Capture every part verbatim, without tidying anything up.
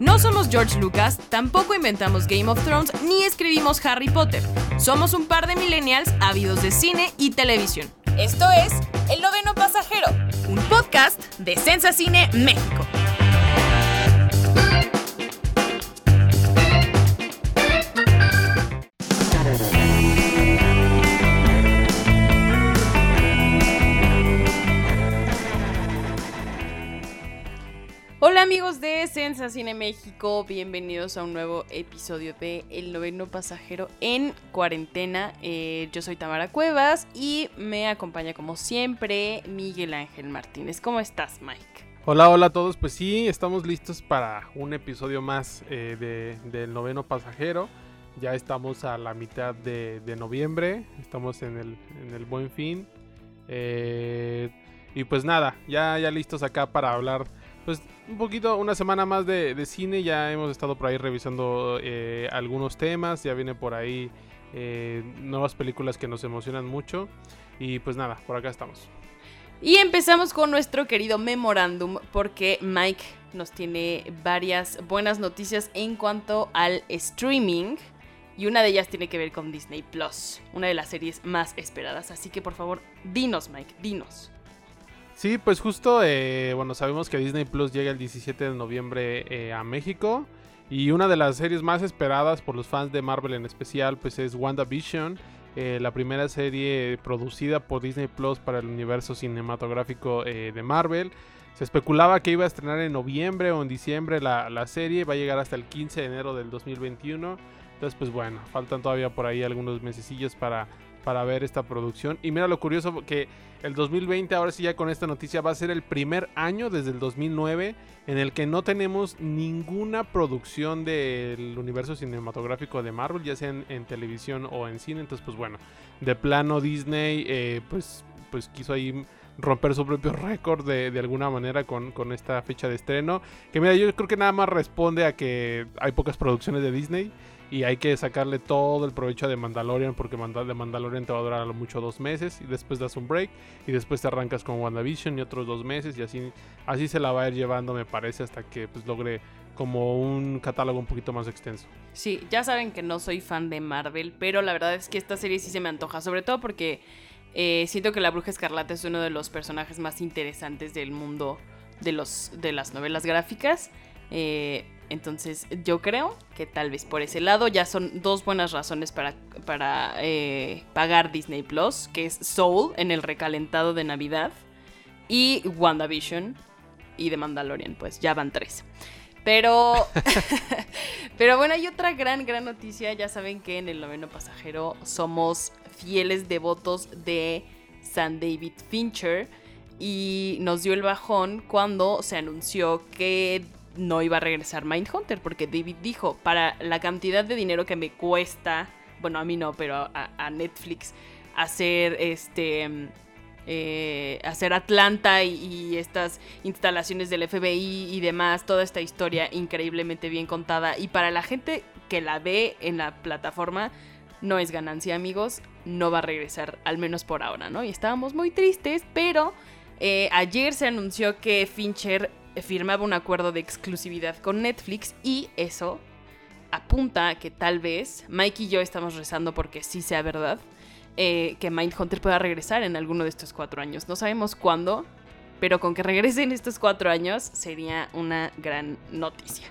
No somos George Lucas, tampoco inventamos Game of Thrones ni escribimos Harry Potter. Somos un par de millennials ávidos de cine y televisión. Esto es El Noveno Pasajero, un podcast de Sensa Cine México. Hola amigos de Sensa Cine México, bienvenidos a un nuevo episodio de El Noveno Pasajero en cuarentena. Eh, yo soy Tamara Cuevas y me acompaña como siempre Miguel Ángel Martínez. ¿Cómo estás, Mike? Hola, hola a todos. Pues sí, estamos listos para un episodio más eh, de, del Noveno Pasajero. Ya estamos a la mitad de, de noviembre, estamos en el, en el Buen Fin. Eh, y pues nada, ya, ya listos acá para hablar pues un poquito, una semana más de, de cine. Ya hemos estado por ahí revisando eh, algunos temas, ya viene por ahí eh, nuevas películas que nos emocionan mucho. Y pues nada, por acá estamos. Y empezamos con nuestro querido memorándum porque Mike nos tiene varias buenas noticias en cuanto al streaming. Y una de ellas tiene que ver con Disney Plus, una de las series más esperadas. Así que por favor, dinos, Mike, dinos. Sí, pues justo, eh, bueno, sabemos que Disney Plus llega el diecisiete de noviembre eh, a México. Y una de las series más esperadas por los fans de Marvel en especial, pues es WandaVision. Eh, la primera serie producida por Disney Plus para el universo cinematográfico eh, de Marvel. Se especulaba que iba a estrenar en noviembre o en diciembre la, la serie. Va a llegar hasta el quince de enero del dos mil veintiuno. Entonces, pues bueno, faltan todavía por ahí algunos mesecillos para... para ver esta producción. Y mira lo curioso, que el dos mil veinte, ahora sí ya con esta noticia, va a ser el primer año desde el dos mil nueve en el que no tenemos ninguna producción del universo cinematográfico de Marvel, ya sea en, en televisión o en cine. Entonces pues bueno, de plano Disney eh, pues, pues quiso ahí romper su propio récord de, de alguna manera con, con esta fecha de estreno, que mira, yo creo que nada más responde a que hay pocas producciones de Disney y hay que sacarle todo el provecho de Mandalorian, porque de Mandalorian te va a durar a lo mucho dos meses y después das un break y después te arrancas con WandaVision y otros dos meses y así, así se la va a ir llevando, me parece, hasta que pues logre como un catálogo un poquito más extenso. Sí, ya saben que no soy fan de Marvel, pero la verdad es que esta serie sí se me antoja, sobre todo porque eh, siento que la Bruja Escarlata es uno de los personajes más interesantes del mundo de, los, de las novelas gráficas. Eh, entonces yo creo que tal vez por ese lado ya son dos buenas razones para, para eh, pagar Disney Plus, que es Soul en el recalentado de Navidad y WandaVision y The Mandalorian, pues ya van tres. Pero, pero bueno, hay otra gran, gran noticia. Ya saben que en El Noveno Pasajero somos fieles devotos de Sam David Fincher y nos dio el bajón cuando se anunció que no iba a regresar Mindhunter, porque David dijo, para la cantidad de dinero que me cuesta, bueno, a mí no, pero a, a Netflix, hacer este eh, hacer Atlanta y, y estas instalaciones del F B I y demás, toda esta historia increíblemente bien contada, y para la gente que la ve en la plataforma, no es ganancia, amigos, no va a regresar, al menos por ahora, ¿no? Y estábamos muy tristes, pero eh, ayer se anunció que Fincher firmaba un acuerdo de exclusividad con Netflix y eso apunta a que tal vez Mike y yo estamos rezando porque sí sea verdad, eh, que Mindhunter pueda regresar en alguno de estos cuatro años. No sabemos cuándo, pero con que regrese en estos cuatro años sería una gran noticia.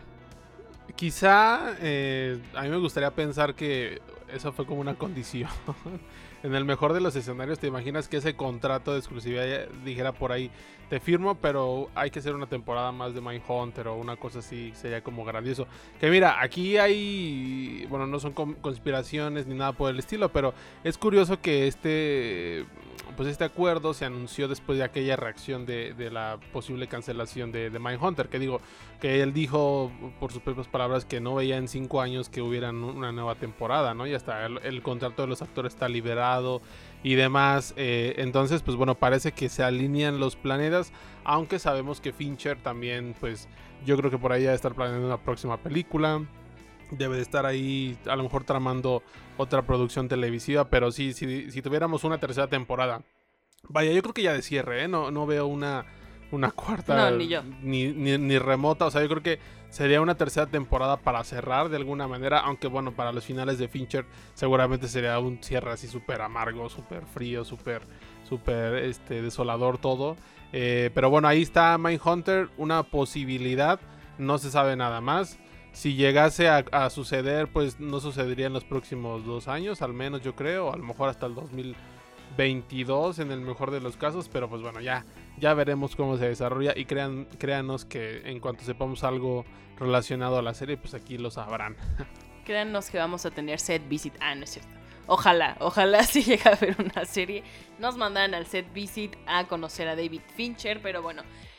Quizá eh, a mí me gustaría pensar que eso fue como una condición. En el mejor de los escenarios, te imaginas que ese contrato de exclusividad dijera por ahí, te firmo, pero hay que hacer una temporada más de Mindhunter o una cosa así, sería como grandioso. Que mira, aquí hay, bueno, no son conspiraciones ni nada por el estilo, pero es curioso que este, pues este acuerdo se anunció después de aquella reacción de, de la posible cancelación de, de Mindhunter, que digo, que él dijo por sus propias palabras que no veía en cinco años que hubiera una nueva temporada, ¿no? Y hasta el, el contrato de los actores está liberado y demás, eh, entonces pues bueno, parece que se alinean los planetas, aunque sabemos que Fincher también, pues yo creo que por ahí debe estar planeando una próxima película, debe de estar ahí a lo mejor tramando otra producción televisiva, pero sí, sí si tuviéramos una tercera temporada, vaya, yo creo que ya de cierre, ¿eh? no, no veo una una cuarta. No, ni yo. Ni, ni, ni remota. O sea, yo creo que sería una tercera temporada para cerrar de alguna manera. Aunque bueno, para los finales de Fincher seguramente sería un cierre así súper amargo, súper frío, súper súper este, desolador todo. Eh, pero bueno, ahí está Mindhunter, una posibilidad. No se sabe nada más. Si llegase a, a suceder, pues no sucedería en los próximos dos años, al menos yo creo. A lo mejor hasta el dos mil veintidós en el mejor de los casos. Pero pues bueno, ya, ya veremos cómo se desarrolla. Y crean, créanos que en cuanto sepamos algo relacionado a la serie, pues aquí lo sabrán. Créanos que vamos a tener set visit. Ah, no es cierto. Ojalá, ojalá si llega a haber una serie, nos mandan al set visit a conocer a David Fincher, pero bueno.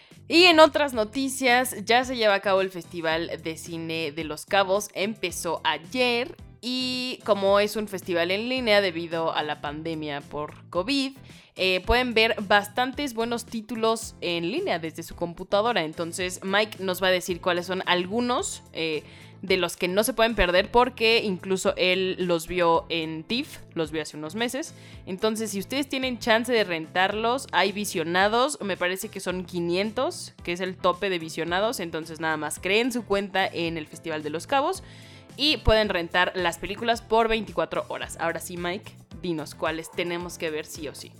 Y en otras noticias, ya se lleva a cabo el Festival de Cine de Los Cabos, empezó ayer y como es un festival en línea debido a la pandemia por COVID, eh, pueden ver bastantes buenos títulos en línea desde su computadora. Entonces Mike nos va a decir cuáles son algunos eh, de los que no se pueden perder porque incluso él los vio en TIFF, los vio hace unos meses. Entonces si ustedes tienen chance de rentarlos, hay visionados, me parece que son quinientos, que es el tope de visionados. Entonces nada más creen su cuenta en el Festival de Los Cabos y pueden rentar las películas por veinticuatro horas. Ahora sí, Mike, dinos cuáles tenemos que ver sí o sí.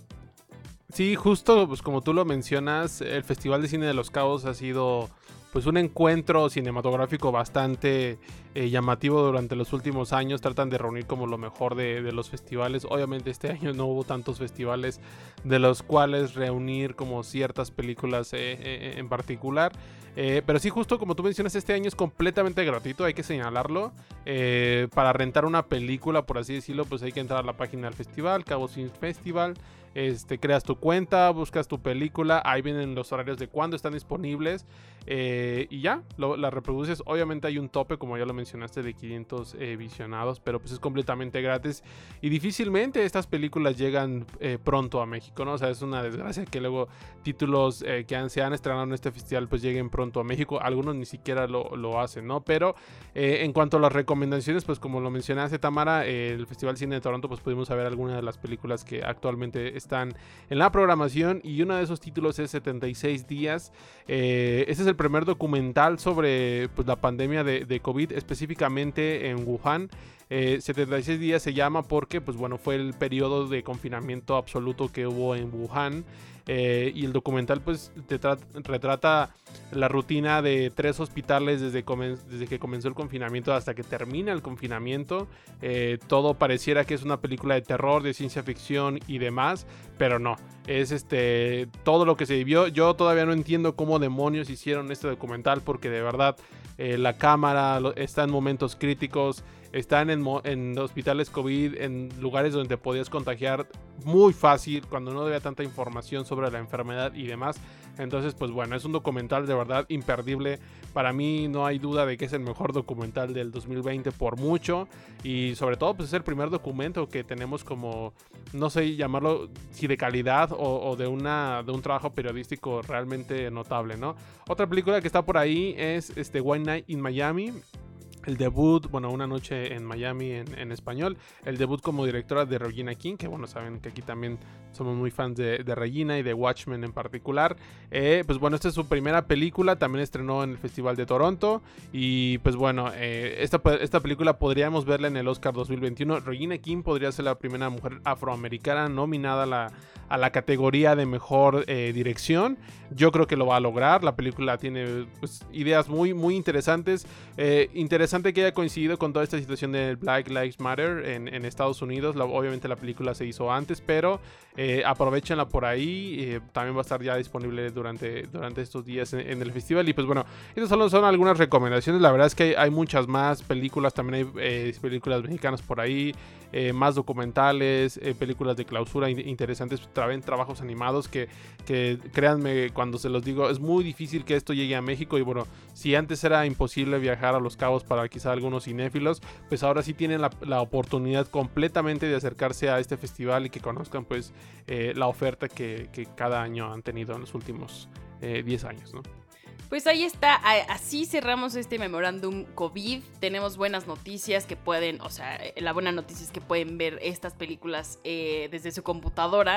Sí, justo pues como tú lo mencionas, el Festival de Cine de Los Cabos ha sido pues un encuentro cinematográfico bastante eh, llamativo durante los últimos años. Tratan de reunir como lo mejor de, de los festivales. Obviamente este año no hubo tantos festivales de los cuales reunir como ciertas películas eh, eh, en particular. Eh, pero sí, justo como tú mencionas, este año es completamente gratuito, hay que señalarlo. Eh, para rentar una película, por así decirlo, pues hay que entrar a la página del festival, Cabos Film Festival. Este, creas tu cuenta, buscas tu película, ahí vienen los horarios de cuándo están disponibles eh, y ya, lo, la reproduces. Obviamente hay un tope, como ya lo mencionaste, de quinientos eh, visionados, pero pues es completamente gratis y difícilmente estas películas llegan eh, pronto a México, ¿no? O sea, es una desgracia que luego títulos eh, que han, se han estrenado en este festival pues lleguen pronto a México. Algunos ni siquiera lo, lo hacen, ¿no? Pero eh, en cuanto a las recomendaciones, pues como lo mencionaste, Tamara, eh, el Festival Cine de Toronto, pues pudimos ver algunas de las películas que actualmente están en la programación y uno de esos títulos es setenta y seis días. Eh, este es el primer documental sobre pues, la pandemia de, de COVID, específicamente en Wuhan. Eh, setenta y seis días se llama porque pues bueno, fue el periodo de confinamiento absoluto que hubo en Wuhan. Eh, y el documental pues te retrata la rutina de tres hospitales desde, desde que comenzó el confinamiento hasta que termina el confinamiento. Eh, todo pareciera que es una película de terror, de ciencia ficción y demás, pero no, es este todo lo que se vivió. Yo todavía no entiendo cómo demonios hicieron este documental porque de verdad eh, la cámara está en momentos críticos. Están en, en hospitales COVID, en lugares donde te podías contagiar muy fácil, cuando no había tanta información sobre la enfermedad y demás. Entonces, pues bueno, es un documental de verdad imperdible. Para mí no hay duda de que es el mejor documental del dos mil veinte por mucho. Y sobre todo, pues es el primer documento que tenemos como, no sé llamarlo si de calidad o, o de, una, de un trabajo periodístico realmente notable, ¿no? Otra película que está por ahí es este One Night in Miami. El debut, bueno, Una Noche en Miami en, en español. El debut como directora de Regina King, que bueno, saben que aquí también somos muy fans de, de Regina y de Watchmen en particular. Eh, pues bueno, esta es su primera película, también estrenó en el Festival de Toronto. Y pues bueno, eh, esta, esta película podríamos verla en el Oscar dos mil veintiuno. Regina King podría ser la primera mujer afroamericana nominada a la, a la categoría de mejor eh, dirección. Yo creo que lo va a lograr. La película tiene pues, ideas muy, muy interesantes. Eh, interesante que haya coincidido con toda esta situación del Black Lives Matter en, en Estados Unidos. La, obviamente la película se hizo antes, pero eh, aprovechenla por ahí. Eh, también va a estar ya disponible durante, durante estos días en, en el festival. Y pues bueno, estas solo son algunas recomendaciones. La verdad es que hay, hay muchas más películas. También hay eh, películas mexicanas por ahí. Eh, más documentales, eh, películas de clausura interesantes, traen trabajos animados que, que créanme cuando se los digo, es muy difícil que esto llegue a México. Y bueno, si antes era imposible viajar a Los Cabos para quizá algunos cinéfilos, pues ahora sí tienen la, la oportunidad completamente de acercarse a este festival y que conozcan pues eh, la oferta que, que cada año han tenido en los últimos eh, diez años, ¿no? Pues ahí está, así cerramos este memorándum COVID. Tenemos buenas noticias que pueden, o sea, la buena noticia es que pueden ver estas películas eh, desde su computadora.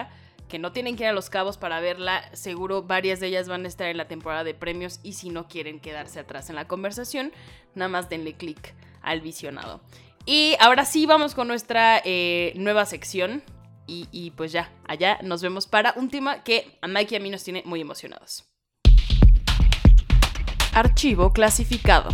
que no tienen que ir a Los Cabos para verla. Seguro varias de ellas van a estar en la temporada de premios y si no quieren quedarse atrás en la conversación, nada más denle clic al visionado. Y ahora sí vamos con nuestra eh, nueva sección y, y pues ya, allá nos vemos para un tema que a Mike y a mí nos tiene muy emocionados. Archivo clasificado.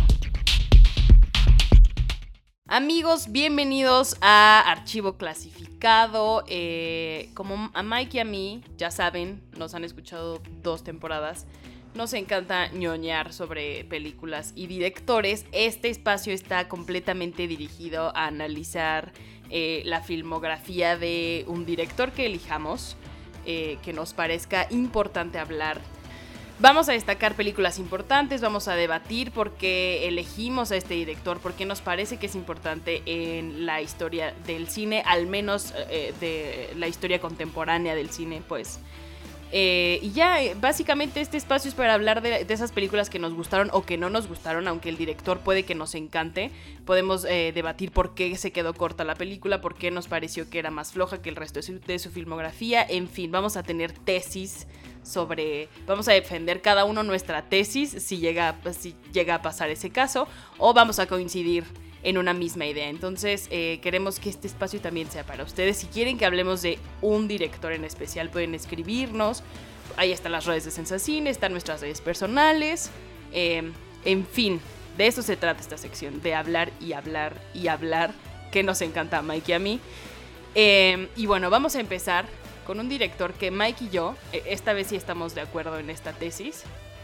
Amigos, bienvenidos a Archivo Clasificado. Eh, como a Mike y a mí, ya saben, nos han escuchado dos temporadas. Nos encanta ñoñar sobre películas y directores. Este espacio está completamente dirigido a analizar eh, la filmografía de un director que elijamos, eh, que nos parezca importante hablar. Vamos a destacar películas importantes, vamos a debatir por qué elegimos a este director, por qué nos parece que es importante en la historia del cine, al menos eh, de la historia contemporánea del cine, pues. Eh, y ya, básicamente este espacio es para hablar de, de esas películas que nos gustaron o que no nos gustaron, aunque el director puede que nos encante. Podemos eh, debatir por qué se quedó corta la película, por qué nos pareció que era más floja que el resto de su, de su filmografía. En fin, vamos a tener tesis sobre... Vamos a defender cada uno nuestra tesis si llega, si llega a pasar ese caso, o vamos a coincidir en una misma idea. Entonces eh, queremos que este espacio también sea para ustedes. Si quieren que hablemos de un director en especial, pueden escribirnos. Ahí están las redes de Sensacine, están nuestras redes personales. Eh, en fin, de eso se trata esta sección, de hablar y hablar y hablar, que nos encanta a Mike y a mí. Eh, y bueno, vamos a empezar con un director que Mike y yo, eh, esta vez sí estamos de acuerdo en esta tesis.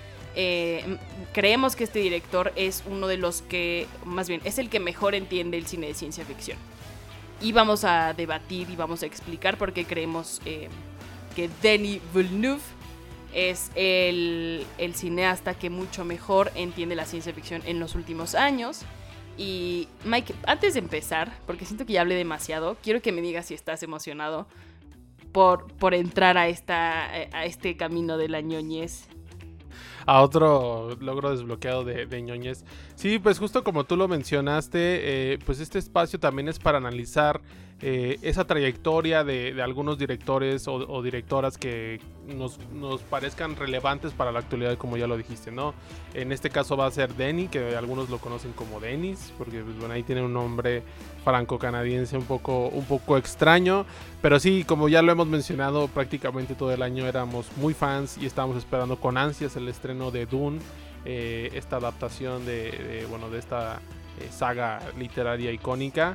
Eh, creemos que este director es uno de los que, más bien, es el que mejor entiende el cine de ciencia ficción. Y vamos a debatir y vamos a explicar por qué creemos eh, que Denis Villeneuve es el, el cineasta que mucho mejor entiende la ciencia ficción en los últimos años. Y Mike, antes de empezar, porque siento que ya hablé demasiado, quiero que me digas si estás emocionado por, por entrar a, esta, a este camino de la ñoñez. A otro logro desbloqueado de, de ñoñez. Sí, pues justo como tú lo mencionaste, eh, pues este espacio también es para analizar eh, esa trayectoria de, de algunos directores o, o directoras que nos, nos parezcan relevantes para la actualidad, como ya lo dijiste, ¿no? En este caso va a ser Denis, que algunos lo conocen como Denis, porque pues, bueno, ahí tiene un nombre franco-canadiense un poco, un poco extraño, pero sí, como ya lo hemos mencionado, prácticamente todo el año éramos muy fans y estábamos esperando con ansias el estreno de Dune, eh, esta adaptación de, de, bueno, de esta eh, saga literaria icónica.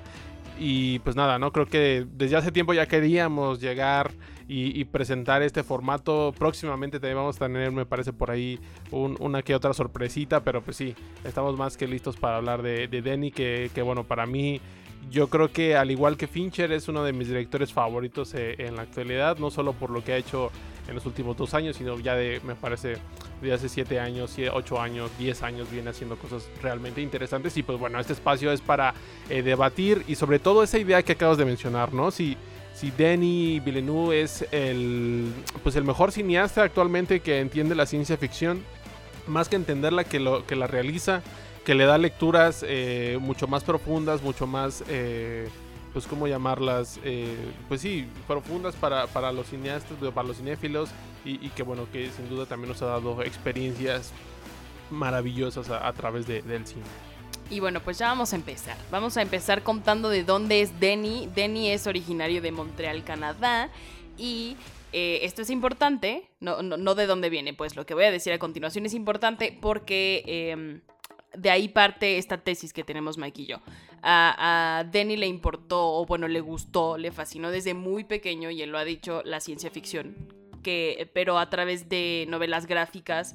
Y pues nada, ¿no? Creo que desde hace tiempo ya queríamos llegar y, y presentar este formato. Próximamente también vamos a tener, me parece, por ahí un, una que otra sorpresita. Pero pues sí, estamos más que listos para hablar de, de Denis, que, que bueno, para mí, yo creo que al igual que Fincher es uno de mis directores favoritos eh, en la actualidad. No solo por lo que ha hecho en los últimos dos años, sino ya de, me parece, de hace siete años, ocho años, diez años viene haciendo cosas realmente interesantes. Y pues bueno, este espacio es para eh, debatir y sobre todo esa idea que acabas de mencionar, ¿no? Si, si Denis Villeneuve es el, pues el mejor cineasta actualmente que entiende la ciencia ficción, más que entenderla, que, lo, que la realiza, que le da lecturas eh, mucho más profundas, mucho más... Eh, pues cómo llamarlas, eh, pues sí, profundas para, para los cineastas, para los cinéfilos y, y que bueno, que sin duda también nos ha dado experiencias maravillosas a, a través de, del cine. Y bueno, pues ya vamos a empezar. Vamos a empezar contando de dónde es Denis. Denis es originario de Montreal, Canadá, y eh, esto es importante, no, no, no de dónde viene, pues lo que voy a decir a continuación es importante porque... Eh, de ahí parte esta tesis que tenemos Mike y yo. A, a Denis le importó, o bueno, le gustó, le fascinó desde muy pequeño, y él lo ha dicho, la ciencia ficción, que, pero a través de novelas gráficas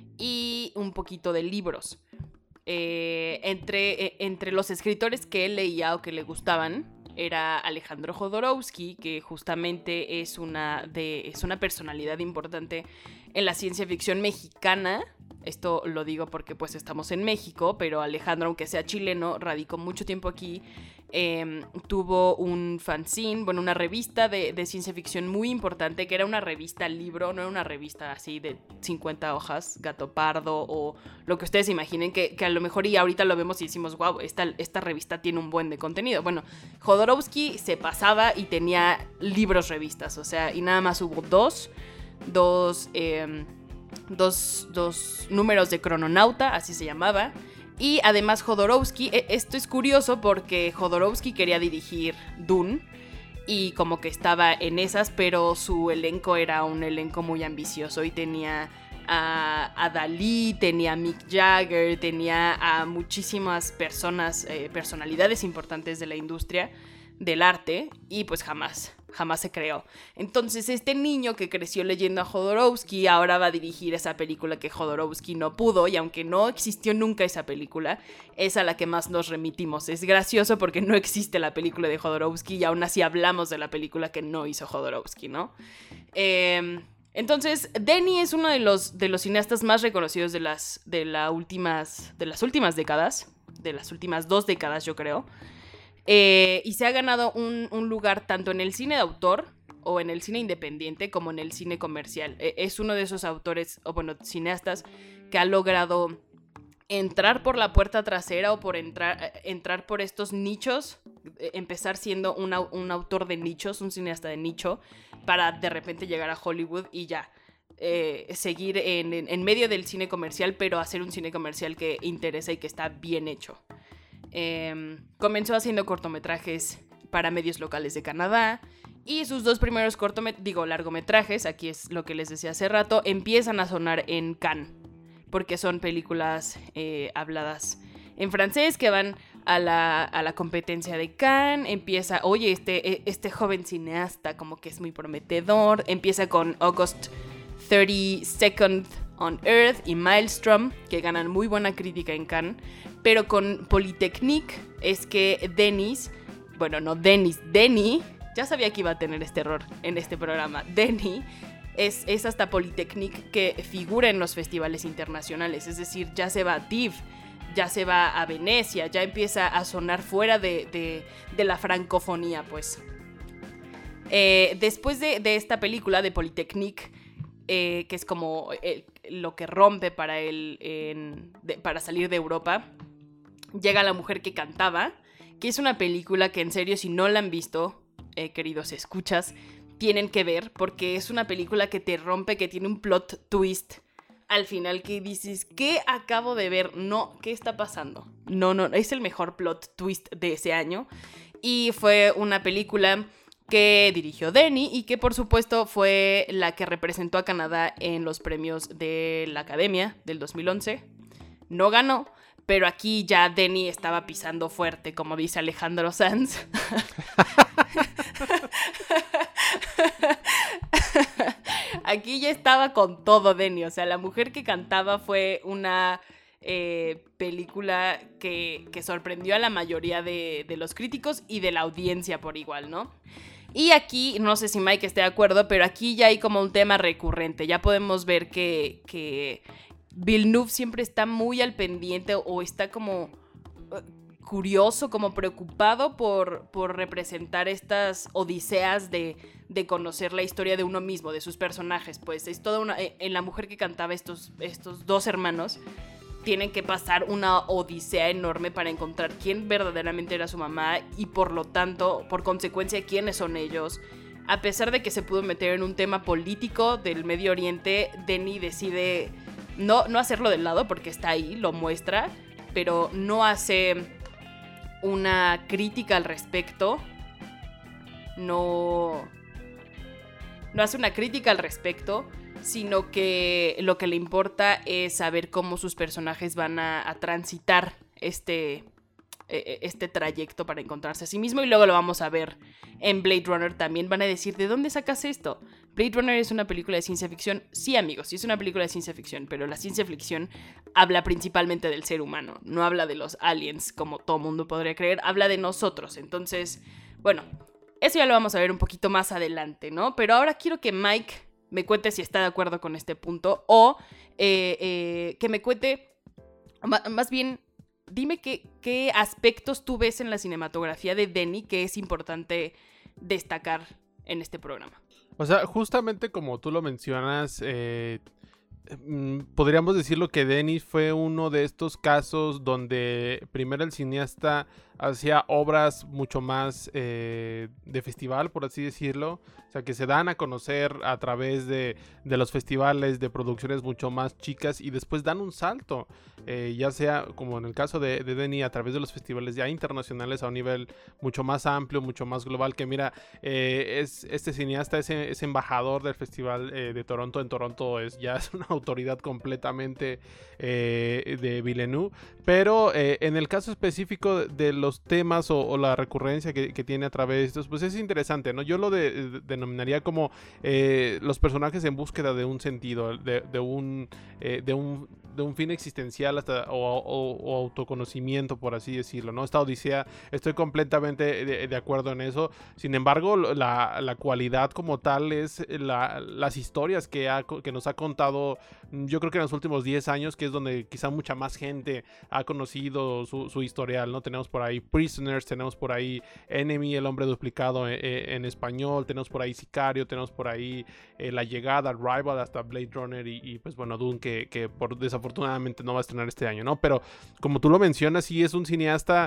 y un poquito de libros. Eh, entre, eh, entre los escritores que él leía o que le gustaban era Alejandro Jodorowsky, que justamente es una, de, es una personalidad importante en la ciencia ficción mexicana. Esto lo digo porque pues estamos en México, pero Alejandro, aunque sea chileno, radicó mucho tiempo aquí. Eh, tuvo un fanzine, bueno, una revista de, de ciencia ficción muy importante, que era una revista libro, no era una revista así de cincuenta hojas, Gato Pardo o lo que ustedes imaginen, que, que a lo mejor y ahorita lo vemos y decimos, wow, esta, esta revista tiene un buen de contenido. Bueno, Jodorowsky se pasaba y tenía libros revistas, o sea, y nada más hubo dos, dos, eh, dos, dos números de Crononauta, así se llamaba. Y además Jodorowsky, esto es curioso porque Jodorowsky quería dirigir Dune y como que estaba en esas, pero su elenco era un elenco muy ambicioso y tenía a, a Dalí, tenía a Mick Jagger, tenía a muchísimas personas, eh, personalidades importantes de la industria del arte y pues jamás, jamás se creó. Entonces este niño que creció leyendo a Jodorowsky ahora va a dirigir esa película que Jodorowsky no pudo, y aunque no existió nunca esa película, es a la que más nos remitimos. Es gracioso porque no existe la película de Jodorowsky y aún así hablamos de la película que no hizo Jodorowsky, ¿no? Eh, entonces Denis es uno de los, de los cineastas más reconocidos de las, de, la últimas, de las últimas décadas, de las últimas dos décadas yo creo. Eh, y se ha ganado un, un lugar tanto en el cine de autor o en el cine independiente como en el cine comercial. Eh, es uno de esos autores, o bueno, cineastas que ha logrado entrar por la puerta trasera o por entrar, entrar por estos nichos, eh, empezar siendo una, un autor de nichos, un cineasta de nicho, para de repente llegar a Hollywood y ya. Eh, seguir en, en, en medio del cine comercial, pero hacer un cine comercial que interesa y que está bien hecho. Eh, comenzó haciendo cortometrajes para medios locales de Canadá y sus dos primeros cortometrajes, digo largometrajes, aquí es lo que les decía hace rato, empiezan a sonar en Cannes porque son películas eh, habladas en francés que van a la, a la competencia de Cannes. Empieza, oye, este, este joven cineasta como que es muy prometedor, empieza con August thirty-second on Earth y Maelstrom, que ganan muy buena crítica en Cannes. Pero con Polytechnique es que Denis, bueno, no Denis, Denis, ya sabía que iba a tener este error en este programa. Denis es, es hasta Polytechnique que figura en los festivales internacionales, es decir, ya se va a T I F F, ya se va a Venecia, ya empieza a sonar fuera de, de, de la francofonía, pues. Eh, después de, de esta película de Polytechnique, eh, que es como eh, lo que rompe para él en, de, para salir de Europa, llega La mujer que cantaba, que es una película que en serio si no la han visto, eh, queridos escuchas, tienen que ver, porque es una película que te rompe, que tiene un plot twist al final que dices, ¿qué acabo de ver? No, ¿qué está pasando? No, no, es el mejor plot twist de ese año. Y fue una película que dirigió Denis y que por supuesto fue la que representó a Canadá en los premios de la Academia del dos mil once. No ganó, pero aquí ya Denis estaba pisando fuerte, como dice Alejandro Sanz. Aquí ya estaba con todo Denis, o sea, La mujer que cantaba fue una eh, película que, que sorprendió a la mayoría de, de los críticos y de la audiencia por igual, ¿no? Y aquí, no sé si Mike esté de acuerdo, pero aquí ya hay como un tema recurrente, ya podemos ver que, que Villeneuve siempre está muy al pendiente o está como curioso, como preocupado por, por representar estas odiseas de, de conocer la historia de uno mismo, de sus personajes. Pues es toda una... En La mujer que cantaba, estos, estos dos hermanos tienen que pasar una odisea enorme para encontrar quién verdaderamente era su mamá y por lo tanto, por consecuencia, quiénes son ellos. A pesar de que se pudo meter en un tema político del Medio Oriente, Denis decide no, no hacerlo de lado porque está ahí, lo muestra, pero no hace una crítica al respecto. No, no hace una crítica al respecto, sino que lo que le importa es saber cómo sus personajes van a, a transitar este, este trayecto para encontrarse a sí mismo, y luego lo vamos a ver en Blade Runner también. Van a decir, ¿de dónde sacas esto? Blade Runner es una película de ciencia ficción. Sí, amigos, sí es una película de ciencia ficción, pero la ciencia ficción habla principalmente del ser humano, no habla de los aliens como todo mundo podría creer, habla de nosotros. Entonces, bueno, eso ya lo vamos a ver un poquito más adelante, ¿no? Pero ahora quiero que Mike me cuente si está de acuerdo con este punto o eh, eh, que me cuente, ma- más bien, dime qué, qué aspectos tú ves en la cinematografía de Denis que es importante destacar en este programa. O sea, justamente como tú lo mencionas, eh, mm, podríamos decirlo que Denis fue uno de estos casos donde primero el cineasta hacía obras mucho más eh, de festival, por así decirlo. O sea, que se dan a conocer a través de, de los festivales, de producciones mucho más chicas y después dan un salto, eh, ya sea como en el caso de, de Denis, a través de los festivales ya internacionales a un nivel mucho más amplio, mucho más global, que mira, eh, es este cineasta, ese, ese embajador del Festival eh, de Toronto. En Toronto es ya es una autoridad completamente eh, de Villeneuve, pero eh, en el caso específico de los temas o, o la recurrencia que, que tiene a través de estos, pues es interesante, ¿no? Yo lo de, de, denominaría como eh, los personajes en búsqueda de un sentido, de, de, un, eh, de, un, de un fin existencial hasta, o, o, o autoconocimiento, por así decirlo, ¿no? Esta odisea, estoy completamente de, de acuerdo en eso. Sin embargo, la, la cualidad como tal es la, las historias que, ha, que nos ha contado, yo creo que en los últimos diez años, que es donde quizá mucha más gente ha conocido su, su historial, ¿no? Tenemos por ahí Prisoners, tenemos por ahí Enemy, el hombre duplicado en, en español, tenemos por ahí Sicario, tenemos por ahí eh, La Llegada, Rival, hasta Blade Runner y, y pues bueno, Dune, que, que por, desafortunadamente no va a estrenar este año, ¿no? Pero como tú lo mencionas, sí es un cineasta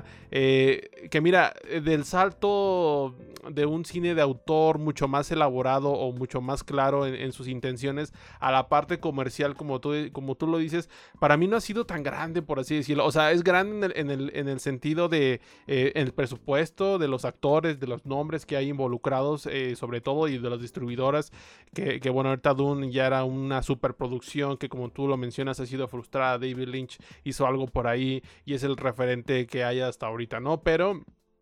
eh, que mira, del salto de un cine de autor mucho más elaborado o mucho más claro en, en sus intenciones a la parte comercial, como tú, como tú lo dices, para mí no ha sido tan grande, por así decirlo. O sea, es grande en el, en el, en el sentido de eh, el presupuesto, de los actores, de los nombres que hay involucrados, eh, sobre todo, y de las distribuidoras, que, que bueno, ahorita Dune ya era una superproducción que, como tú lo mencionas, ha sido frustrada. David Lynch hizo algo por ahí y es el referente que hay hasta ahorita, ¿no? Pero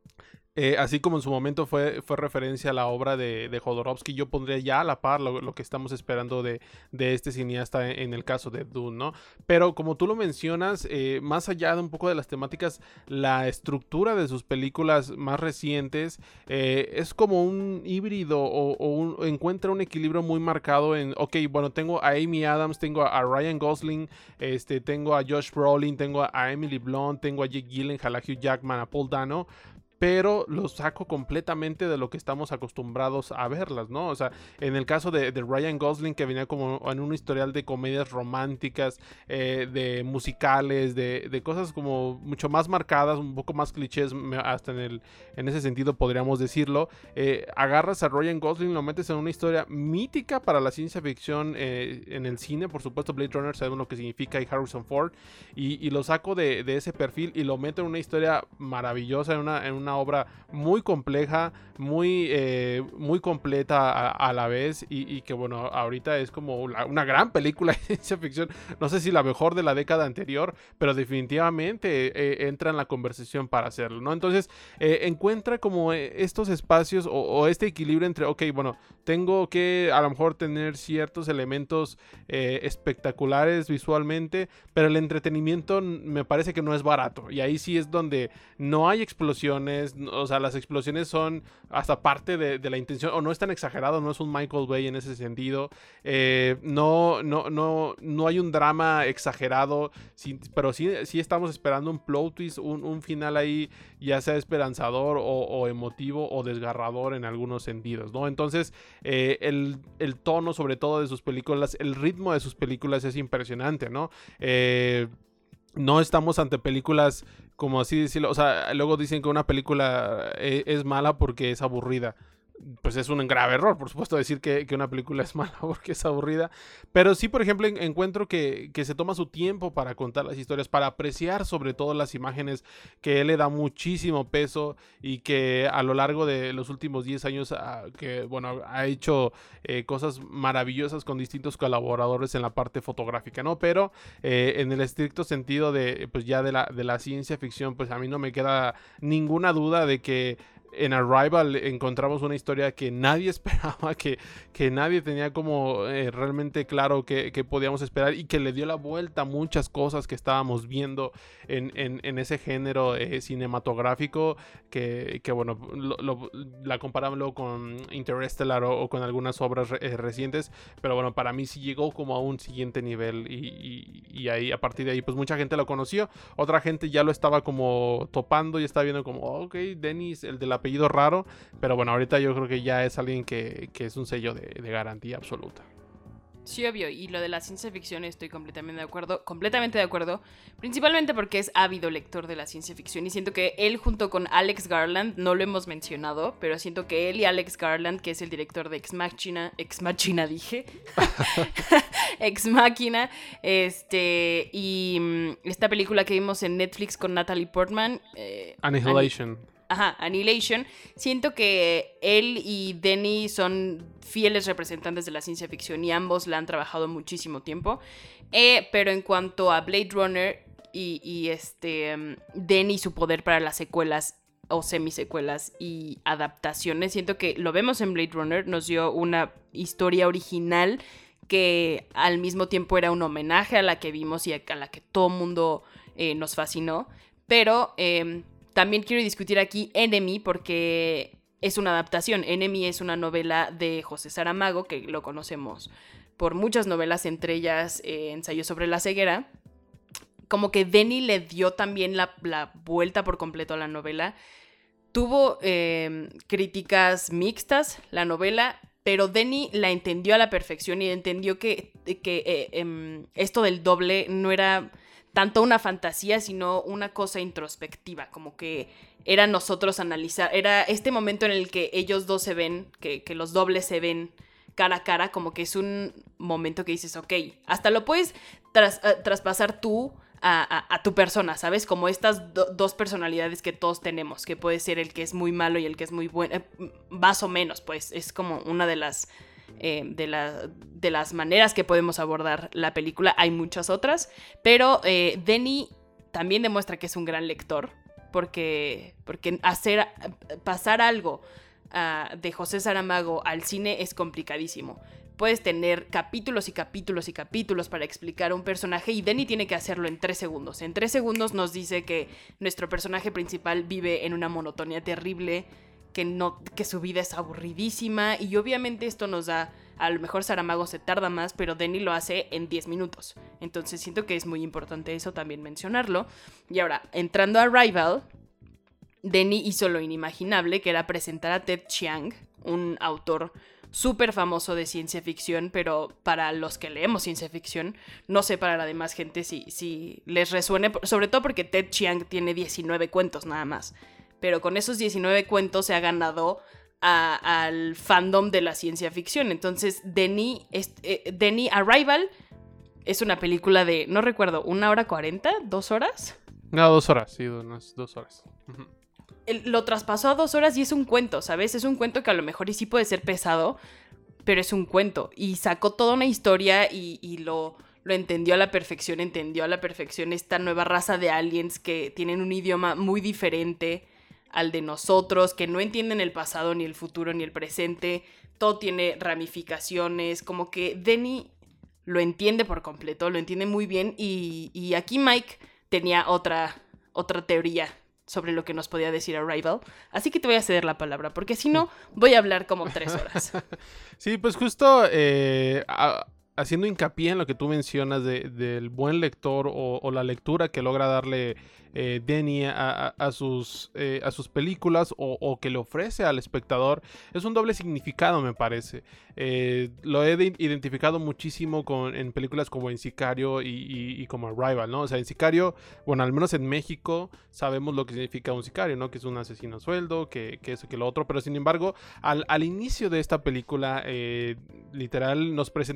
Eh, así como en su momento fue, fue referencia a la obra de, de Jodorowsky, yo pondría ya a la par lo, lo que estamos esperando de, de este cineasta en, en el caso de Dune, ¿no? Pero como tú lo mencionas, eh, más allá de un poco de las temáticas, la estructura de sus películas más recientes eh, es como un híbrido o, o un, encuentra un equilibrio muy marcado en, ok, bueno, tengo a Amy Adams, tengo a Ryan Gosling, este, tengo a Josh Brolin, tengo a Emily Blunt, tengo a Jake Gyllenhaal, a Hugh Jackman, a Paul Dano, pero los saco completamente de lo que estamos acostumbrados a verlas, ¿no? O sea, en el caso de, de Ryan Gosling, que venía como en un historial de comedias románticas, eh, de musicales, de, de cosas como mucho más marcadas, un poco más clichés, hasta en, el, en ese sentido podríamos decirlo, eh, agarras a Ryan Gosling, lo metes en una historia mítica para la ciencia ficción eh, en el cine, por supuesto Blade Runner sabemos lo que significa, y Harrison Ford, y, y lo saco de, de ese perfil y lo meto en una historia maravillosa, en una, en una obra muy compleja, muy, eh, muy completa a, a la vez y, y que bueno, ahorita es como una, una gran película de ciencia ficción, no sé si la mejor de la década anterior, pero definitivamente eh, entra en la conversación para hacerlo, ¿no? Entonces eh, encuentra como estos espacios o, o este equilibrio entre, ok, bueno, tengo que a lo mejor tener ciertos elementos eh, espectaculares visualmente, pero el entretenimiento me parece que no es barato, y ahí sí es donde no hay explosiones. O sea, las explosiones son hasta parte de, de la intención, o no es tan exagerado, no es un Michael Bay en ese sentido, eh, no, no, no, no hay un drama exagerado, sí, pero sí, sí estamos esperando un plot twist, un, un final ahí, ya sea esperanzador o, o emotivo o desgarrador en algunos sentidos, ¿no? Entonces, eh, el, el tono sobre todo de sus películas, el ritmo de sus películas es impresionante, ¿no? Eh... No estamos ante películas, como así decirlo, o sea, luego dicen que una película es, es mala porque es aburrida. Pues es un grave error, por supuesto, decir que, que una película es mala porque es aburrida. Pero sí, por ejemplo, en, encuentro que, que se toma su tiempo para contar las historias, para apreciar sobre todo las imágenes, que él le da muchísimo peso y que a lo largo de los últimos diez años, uh, que bueno, ha hecho eh, cosas maravillosas con distintos colaboradores en la parte fotográfica, ¿no? Pero eh, en el estricto sentido de, pues ya de la, de la ciencia ficción, pues a mí no me queda ninguna duda de que en Arrival encontramos una historia que nadie esperaba, que, que nadie tenía como eh, realmente claro que, que podíamos esperar y que le dio la vuelta a muchas cosas que estábamos viendo en, en, en ese género eh, cinematográfico, que, que bueno, lo, lo, la comparamos luego con Interstellar o, o con algunas obras re, eh, recientes, pero bueno, para mí sí llegó como a un siguiente nivel y, y, y ahí a partir de ahí pues mucha gente lo conoció, otra gente ya lo estaba como topando y estaba viendo como, oh, ok, Dennis, el de la apellido raro, pero bueno, ahorita yo creo que ya es alguien que, que es un sello de, de garantía absoluta. Sí, obvio, y lo de la ciencia ficción estoy completamente de acuerdo, completamente de acuerdo, principalmente porque es ávido lector de la ciencia ficción y siento que él junto con Alex Garland, no lo hemos mencionado, pero siento que él y Alex Garland, que es el director de Ex Machina, Ex Machina dije, Ex Machina, este, y um, esta película que vimos en Netflix con Natalie Portman, eh, Annihilation. Ani- Ajá, Annihilation. Siento que él y Denny son fieles representantes de la ciencia ficción y ambos la han trabajado muchísimo tiempo. Eh, pero en cuanto a Blade Runner y, y este um, Denny y su poder para las secuelas o semisecuelas y adaptaciones, siento que lo vemos en Blade Runner, nos dio una historia original que al mismo tiempo era un homenaje a la que vimos y a la que todo mundo eh, nos fascinó, pero... Eh, También quiero discutir aquí Enemy porque es una adaptación. Enemy es una novela de José Saramago, que lo conocemos por muchas novelas, entre ellas eh, Ensayo sobre la ceguera. Como que Denny le dio también la, la vuelta por completo a la novela. Tuvo eh, críticas mixtas la novela, pero Denny la entendió a la perfección y entendió que, que eh, eh, esto del doble no era... tanto una fantasía, sino una cosa introspectiva, como que era nosotros analizar, era este momento en el que ellos dos se ven, que, que los dobles se ven cara a cara, como que es un momento que dices, ok, hasta lo puedes tras, uh, traspasar tú a, a, a tu persona, ¿sabes? Como estas do, dos personalidades que todos tenemos, que puede ser el que es muy malo y el que es muy bueno, eh, más o menos, pues es como una de las... Eh, de, la, de las maneras que podemos abordar la película. Hay muchas otras, pero eh, Denny también demuestra que es un gran lector, porque, porque hacer, pasar algo uh, de José Saramago al cine es complicadísimo. Puedes tener capítulos y capítulos y capítulos para explicar un personaje y Denny tiene que hacerlo en tres segundos. En tres segundos nos dice que nuestro personaje principal vive en una monotonía terrible, que, no, que su vida es aburridísima y obviamente esto nos da, a lo mejor Saramago se tarda más, pero Denny lo hace en diez minutos. Entonces siento que es muy importante eso también mencionarlo. Y ahora, entrando a Arrival, Denny hizo lo inimaginable, que era presentar a Ted Chiang, un autor súper famoso de ciencia ficción, pero para los que leemos ciencia ficción, no sé para la demás gente si, si les resuene, sobre todo porque Ted Chiang tiene diecinueve cuentos nada más. Pero con esos diecinueve cuentos se ha ganado a, al fandom de la ciencia ficción. Entonces, Denny, es, eh, Denny Arrival es una película de, no recuerdo, ¿una hora cuarenta? ¿Dos horas? No, dos horas, sí, unas dos horas. Uh-huh. El, lo traspasó a dos horas y es un cuento, ¿sabes? Es un cuento que a lo mejor y sí puede ser pesado, pero es un cuento. Y sacó toda una historia y, y lo... lo entendió a la perfección, entendió a la perfección esta nueva raza de aliens que tienen un idioma muy diferente al de nosotros, que no entienden el pasado, ni el futuro, ni el presente. Todo tiene ramificaciones, como que Denny lo entiende por completo, lo entiende muy bien, y, y aquí Mike tenía otra, otra teoría sobre lo que nos podía decir Arrival, así que te voy a ceder la palabra, porque si no, voy a hablar como tres horas. Sí, pues justo eh, a, haciendo hincapié en lo que tú mencionas de, del buen lector o, o la lectura que logra darle eh, Denny a, a, a, sus, eh, a sus películas o, o que le ofrece al espectador, es un doble significado, me parece. Eh, lo he de, identificado muchísimo con, en películas como en Sicario y, y, y como Arrival, ¿no? O sea, en Sicario, bueno, al menos en México sabemos lo que significa un sicario, ¿no? Que es un asesino a sueldo, que, que eso, que lo otro, pero sin embargo, al, al inicio de esta película, eh, literal, nos presentan dos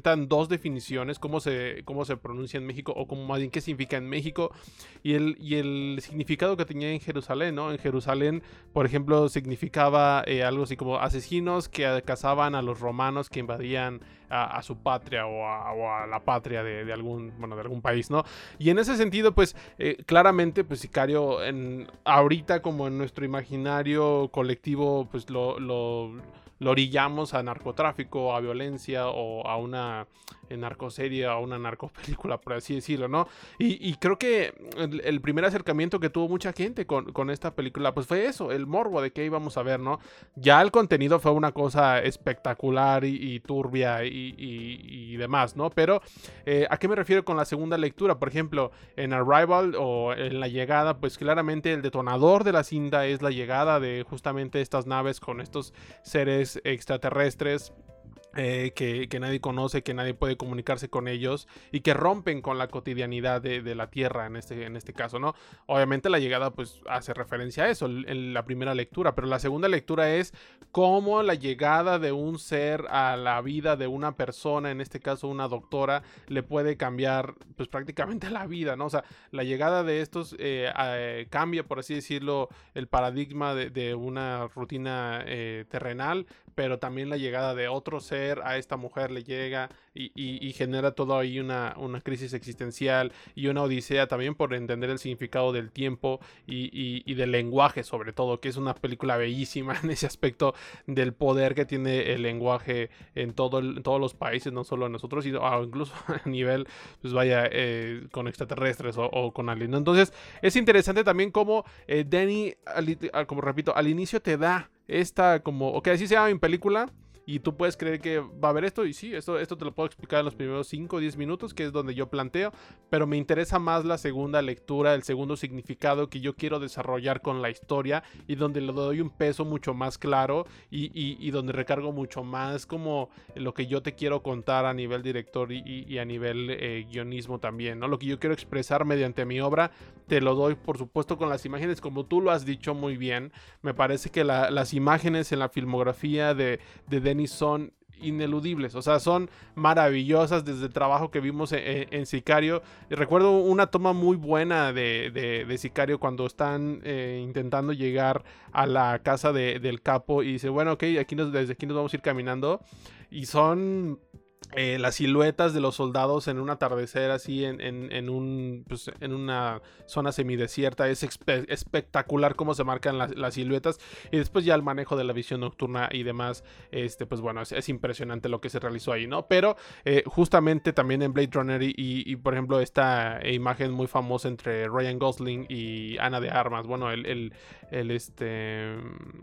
dos definiciones, cómo se, cómo se pronuncia en México, o como más bien qué significa en México, y el, y el significado que tenía en Jerusalén, ¿no? En Jerusalén, por ejemplo, significaba eh, algo así como asesinos que cazaban a los romanos que invadían a, a su patria o a, o a la patria de, de algún, bueno, de algún país, ¿no? Y en ese sentido, pues, eh, claramente, pues, Sicario, en, ahorita como en nuestro imaginario colectivo, pues, lo, lo, lo orillamos a narcotráfico, a violencia o a una narcoserie, a una narcopelícula, por así decirlo, ¿no? Y, y creo que el, el primer acercamiento que tuvo mucha gente con, con esta película, pues fue eso, el morbo de qué íbamos a ver, ¿no? Ya el contenido fue una cosa espectacular y, y turbia y, y, y demás, ¿no? Pero, eh, ¿a qué me refiero con la segunda lectura? Por ejemplo, en Arrival o en La Llegada, pues claramente el detonador de la cinta es la llegada de justamente estas naves con estos seres extraterrestres Eh, que, que nadie conoce, que nadie puede comunicarse con ellos y que rompen con la cotidianidad de, de la Tierra en este, en este caso, ¿no? Obviamente La Llegada pues hace referencia a eso en la primera lectura, pero la segunda lectura es cómo la llegada de un ser a la vida de una persona, en este caso una doctora, le puede cambiar pues prácticamente la vida, ¿no? O sea, la llegada de estos eh, eh, cambia, por así decirlo, el paradigma de, de una rutina eh, terrenal, pero también la llegada de otro ser a esta mujer le llega y, y, y genera todo ahí una, una crisis existencial y una odisea también por entender el significado del tiempo y, y, y del lenguaje, sobre todo, que es una película bellísima en ese aspecto del poder que tiene el lenguaje en, todo el, en todos los países, no solo en nosotros, sino o incluso a nivel, pues vaya, eh, con extraterrestres o, o con aliens, ¿no? Entonces es interesante también cómo eh, Denis, al, como repito, al inicio te da esta como, ok, así se llama mi película, y tú puedes creer que va a haber esto, y sí, esto, esto te lo puedo explicar en los primeros cinco o diez minutos, que es donde yo planteo, pero me interesa más la segunda lectura, el segundo significado que yo quiero desarrollar con la historia, y donde le doy un peso mucho más claro, y, y, y donde recargo mucho más como lo que yo te quiero contar a nivel director y, y, y a nivel eh, guionismo también, ¿no? Lo que yo quiero expresar mediante mi obra, te lo doy, por supuesto, con las imágenes, como tú lo has dicho muy bien. Me parece que la, las imágenes en la filmografía de, de Denis son ineludibles, o sea, son maravillosas desde el trabajo que vimos en, en, en Sicario. Y recuerdo una toma muy buena de, de, de Sicario cuando están eh, intentando llegar a la casa de, del capo y dice, bueno, ok, aquí nos, desde aquí nos vamos a ir caminando, y son Eh, las siluetas de los soldados en un atardecer así en, en, en, un, pues, en una zona semidesierta. Es espe- espectacular cómo se marcan las, las siluetas, y después ya el manejo de la visión nocturna y demás, este, pues bueno, es, es impresionante lo que se realizó ahí, ¿no? Pero eh, justamente también en Blade Runner y, y, y por ejemplo esta imagen muy famosa entre Ryan Gosling y Ana de Armas, bueno, el, el, el este...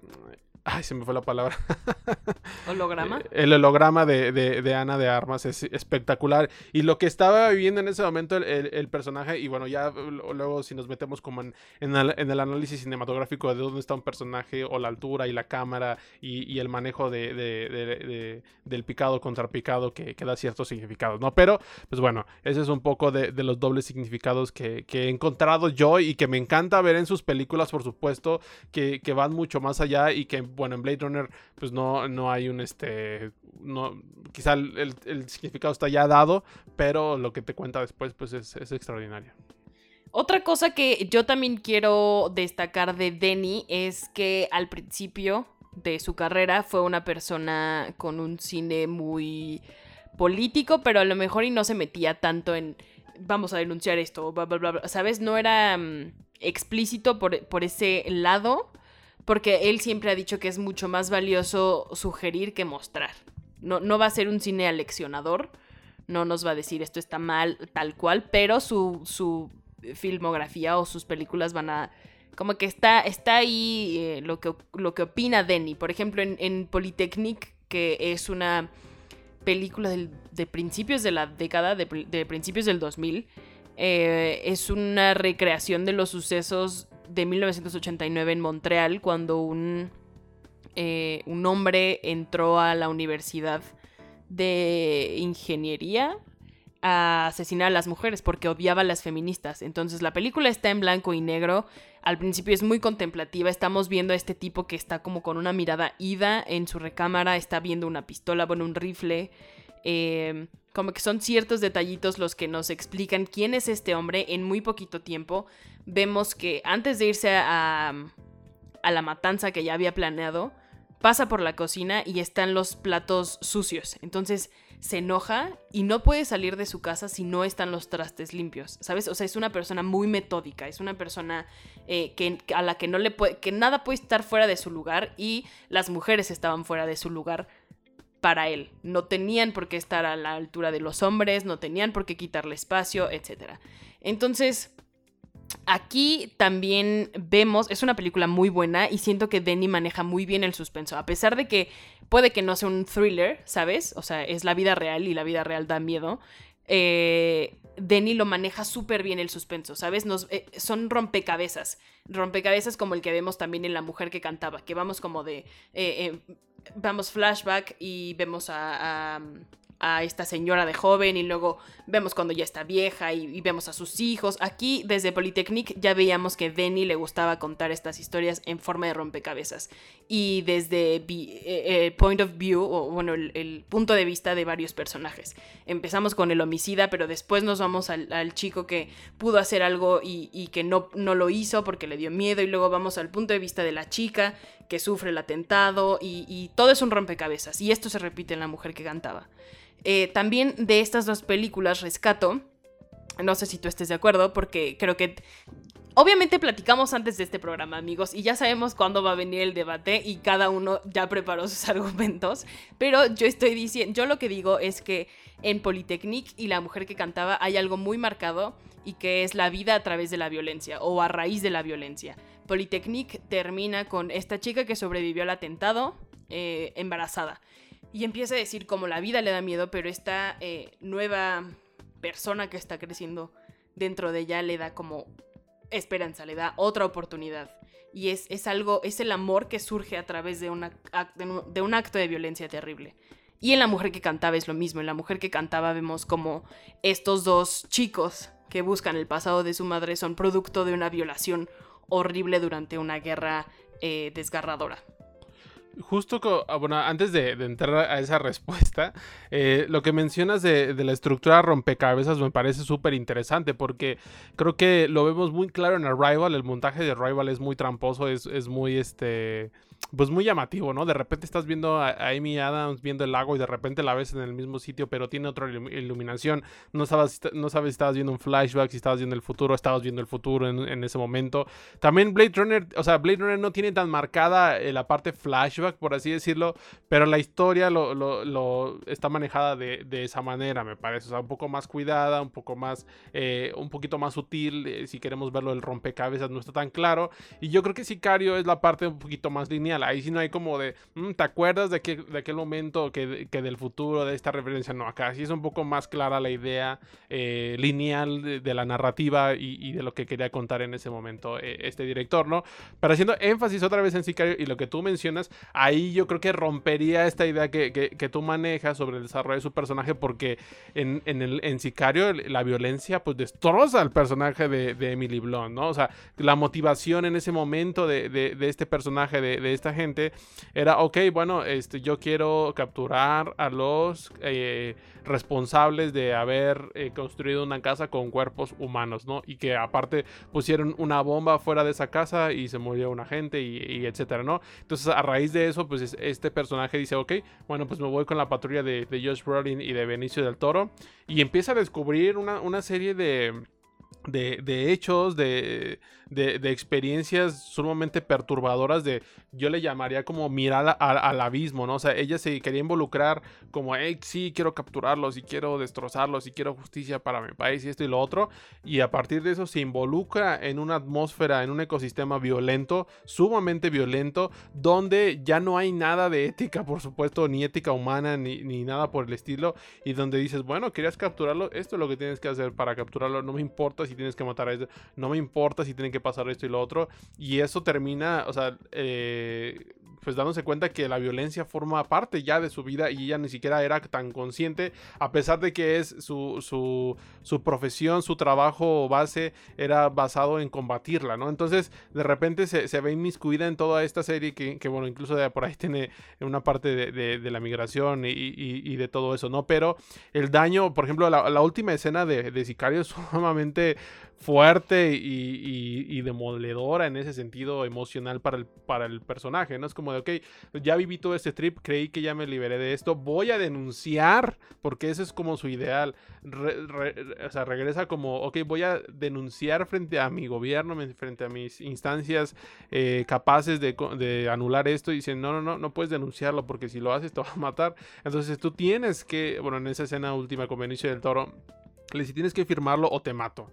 Ay, se me fue la palabra. ¿Holograma? El holograma de, de, de Ana de Armas es espectacular. Y lo que estaba viviendo en ese momento el, el, el personaje, y bueno, ya luego si nos metemos como en, en, el, en el análisis cinematográfico de dónde está un personaje, o la altura y la cámara y, y el manejo de, de, de, de, del picado contra picado que, que da ciertos significados, ¿no? Pero, pues bueno, ese es un poco de, de los dobles significados que, que he encontrado yo y que me encanta ver en sus películas, por supuesto, que, que van mucho más allá y que, bueno, en Blade Runner pues no, no hay un este no, quizá el, el, el significado está ya dado, pero lo que te cuenta después pues es, es extraordinario. Otra cosa que yo también quiero destacar de Denis es que al principio de su carrera fue una persona con un cine muy político, pero a lo mejor y no se metía tanto en vamos a denunciar esto, bla, bla, bla, ¿sabes? No era um, explícito por, por ese lado, porque él siempre ha dicho que es mucho más valioso sugerir que mostrar. No, no va a ser un cine aleccionador, no nos va a decir esto está mal, tal cual, pero su, su filmografía o sus películas van a... Como que está, está ahí eh, lo, que, lo que opina Denis. Por ejemplo, en, en Polytechnique, que es una película del, de principios de la década, de, de principios del dos mil, eh, es una recreación de los sucesos de mil novecientos ochenta y nueve en Montreal, cuando un, eh, un hombre entró a la universidad de ingeniería a asesinar a las mujeres porque odiaba a las feministas. Entonces la película está en blanco y negro. Al principio es muy contemplativa. Estamos viendo a este tipo que está como con una mirada ida en su recámara. Está viendo una pistola, bueno, un rifle. Eh, como que son ciertos detallitos los que nos explican quién es este hombre en muy poquito tiempo. Vemos que antes de irse a, a la matanza que ya había planeado, pasa por la cocina y están los platos sucios. Entonces se enoja y no puede salir de su casa si no están los trastes limpios, ¿sabes? O sea, es una persona muy metódica, es una persona eh, que, a la que no le puede, que nada puede estar fuera de su lugar, y las mujeres estaban fuera de su lugar para él. No tenían por qué estar a la altura de los hombres, no tenían por qué quitarle espacio, etcétera. Entonces, aquí también vemos, es una película muy buena y siento que Denny maneja muy bien el suspenso, a pesar de que puede que no sea un thriller, ¿sabes? O sea, es la vida real y la vida real da miedo. Eh, Denny lo maneja súper bien el suspenso, ¿sabes? Nos, eh, son rompecabezas, rompecabezas como el que vemos también en La mujer que cantaba, que vamos como de, eh, eh, vamos flashback y vemos a... a a esta señora de joven y luego vemos cuando ya está vieja y, y vemos a sus hijos. Aquí desde Polytechnic ya veíamos que Denny le gustaba contar estas historias en forma de rompecabezas, y desde el eh, eh, point of view, o bueno, el, el punto de vista de varios personajes. Empezamos con el homicida, pero después nos vamos al, al chico que pudo hacer algo y, y que no, no lo hizo porque le dio miedo, y luego vamos al punto de vista de la chica que sufre el atentado, y, y todo es un rompecabezas, y esto se repite en La mujer que cantaba. Eh, también de estas dos películas rescato, no sé si tú estés de acuerdo, porque creo que obviamente platicamos antes de este programa, amigos, y ya sabemos cuándo va a venir el debate y cada uno ya preparó sus argumentos, pero yo estoy diciendo, yo lo que digo es que en Polytechnic y La mujer que cantaba hay algo muy marcado, y que es la vida a través de la violencia o a raíz de la violencia. Polytechnic termina con esta chica que sobrevivió al atentado, eh, embarazada. Y empieza a decir cómo la vida le da miedo, pero esta eh, nueva persona que está creciendo dentro de ella le da como esperanza, le da otra oportunidad. Y es, es algo, es el amor que surge a través de, una, de un acto de violencia terrible. Y en La mujer que cantaba es lo mismo. En La mujer que cantaba vemos como estos dos chicos que buscan el pasado de su madre son producto de una violación horrible durante una guerra eh, desgarradora. Justo, co- ah, bueno, antes de, de entrar a esa respuesta, eh, lo que mencionas de, de la estructura rompecabezas me parece súper interesante, porque creo que lo vemos muy claro en Arrival. El montaje de Arrival es muy tramposo, es, es muy, este, pues muy llamativo, ¿no? De repente estás viendo a, a Amy Adams viendo el lago y de repente la ves en el mismo sitio, pero tiene otra ilum- iluminación. No sabes, no sabes si estabas viendo un flashback, si estabas viendo el futuro, estabas viendo el futuro en, en ese momento. También Blade Runner, o sea, Blade Runner no tiene tan marcada eh, la parte flashback, por así decirlo, pero la historia lo, lo, lo está manejada de, de esa manera, me parece. O sea, un poco más cuidada, un poco más, eh, un poquito más sutil. Eh, si queremos verlo, el rompecabezas no está tan claro. Y yo creo que Sicario es la parte un poquito más lineal. Ahí sí no hay como de, mmm, ¿te acuerdas de, qué, de aquel momento que, que del futuro, de esta referencia? No, acá sí es un poco más clara la idea eh, lineal de, de la narrativa y, y de lo que quería contar en ese momento eh, este director, ¿no? Pero haciendo énfasis otra vez en Sicario y lo que tú mencionas, ahí yo creo que rompería esta idea que, que, que tú manejas sobre el desarrollo de su personaje, porque en, en, el, en Sicario la violencia pues destroza al personaje de, de Emily Blunt, ¿no? O sea, la motivación en ese momento de, de, de este personaje, de, de esta gente, era, ok, bueno, este, yo quiero capturar a los eh, responsables de haber eh, construido una casa con cuerpos humanos, ¿no? Y que aparte pusieron una bomba fuera de esa casa y se murió una gente y, y etcétera, ¿no? Entonces, a raíz de eso, pues este personaje dice, ok, bueno, pues me voy con la patrulla de, de Josh Brolin y de Benicio del Toro, y empieza a descubrir una, una serie de... De, de hechos, de, de, de experiencias sumamente perturbadoras, de, yo le llamaría como mirar a, a, al abismo, ¿no? O sea, ella se quería involucrar como, hey, sí, quiero capturarlos y quiero destrozarlos y quiero justicia para mi país y esto y lo otro, y a partir de eso se involucra en una atmósfera, en un ecosistema violento, sumamente violento, donde ya no hay nada de ética, por supuesto, ni ética humana, ni, ni nada por el estilo, y donde dices, bueno, querías capturarlo, esto es lo que tienes que hacer para capturarlo, no me importa si tienes que matar a este, no me importa si tiene que pasar esto y lo otro, y eso termina, o sea, eh, pues dándose cuenta que la violencia forma parte ya de su vida y ella ni siquiera era tan consciente, a pesar de que es su, su, su profesión, su trabajo base era basado en combatirla, ¿no? Entonces de repente se, se ve inmiscuida en toda esta serie que, que bueno, incluso de por ahí tiene una parte de, de, de la migración y, y, y de todo eso, ¿no? Pero el daño, por ejemplo, la, la última escena de, de Sicario es sumamente fuerte y, y, y demoledora en ese sentido emocional para el, para el personaje, ¿no? Es como de, ok, ya viví todo este trip, creí que ya me liberé de esto, voy a denunciar, porque ese es como su ideal, re, re, o sea, regresa como, ok, voy a denunciar frente a mi gobierno, frente a mis instancias eh, capaces de, de anular esto, y dicen, no, no, no, no puedes denunciarlo, porque si lo haces te va a matar. Entonces tú tienes que, bueno, en esa escena última con Benicio del Toro, le dice, tienes que firmarlo o te mato.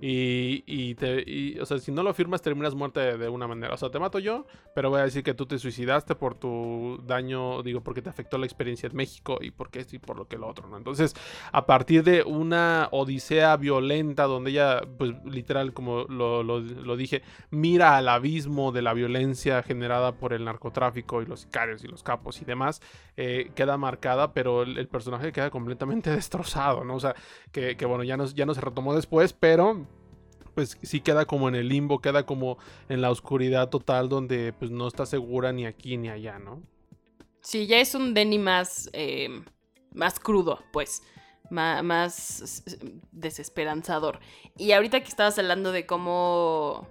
Y, y, te, y, o sea, si no lo firmas, terminas muerta de, de una manera. O sea, te mato yo, pero voy a decir que tú te suicidaste por tu daño, digo, porque te afectó la experiencia en México y porque esto y por lo que lo otro, ¿no? Entonces, a partir de una odisea violenta donde ella, pues, literal, como lo, lo, lo dije, mira al abismo de la violencia generada por el narcotráfico y los sicarios y los capos y demás, eh, queda marcada, pero el, el personaje queda completamente destrozado, ¿no? O sea, que, que bueno, ya no, ya no se retomó después, pero pues sí queda como en el limbo, queda como en la oscuridad total donde pues no está segura ni aquí ni allá, ¿no? Sí, ya es un Denny más, eh, más crudo, pues, más, más desesperanzador. Y ahorita que estabas hablando de cómo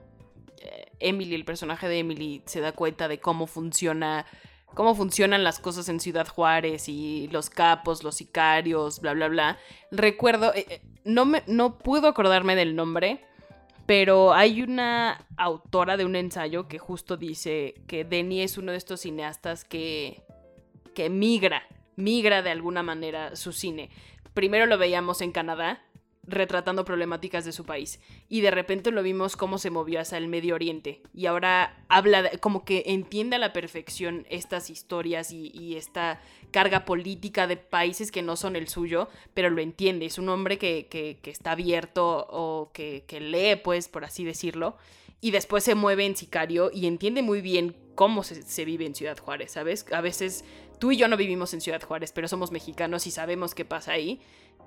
Emily, el personaje de Emily, se da cuenta de cómo funciona... cómo funcionan las cosas en Ciudad Juárez y los capos, los sicarios, bla, bla, bla. Recuerdo, eh, no, me, no puedo acordarme del nombre, pero hay una autora de un ensayo que justo dice que Denny es uno de estos cineastas que, que migra, migra de alguna manera su cine. Primero lo veíamos en Canadá, retratando problemáticas de su país, y de repente lo vimos cómo se movió hacia el Medio Oriente, y ahora habla, de, como que entiende a la perfección estas historias y, y esta carga política de países que no son el suyo, pero lo entiende, es un hombre que, que, que está abierto o que, que lee, pues, por así decirlo, y después se mueve en Sicario y entiende muy bien cómo se, se vive en Ciudad Juárez, ¿sabes? A veces tú y yo no vivimos en Ciudad Juárez, pero somos mexicanos y sabemos qué pasa ahí.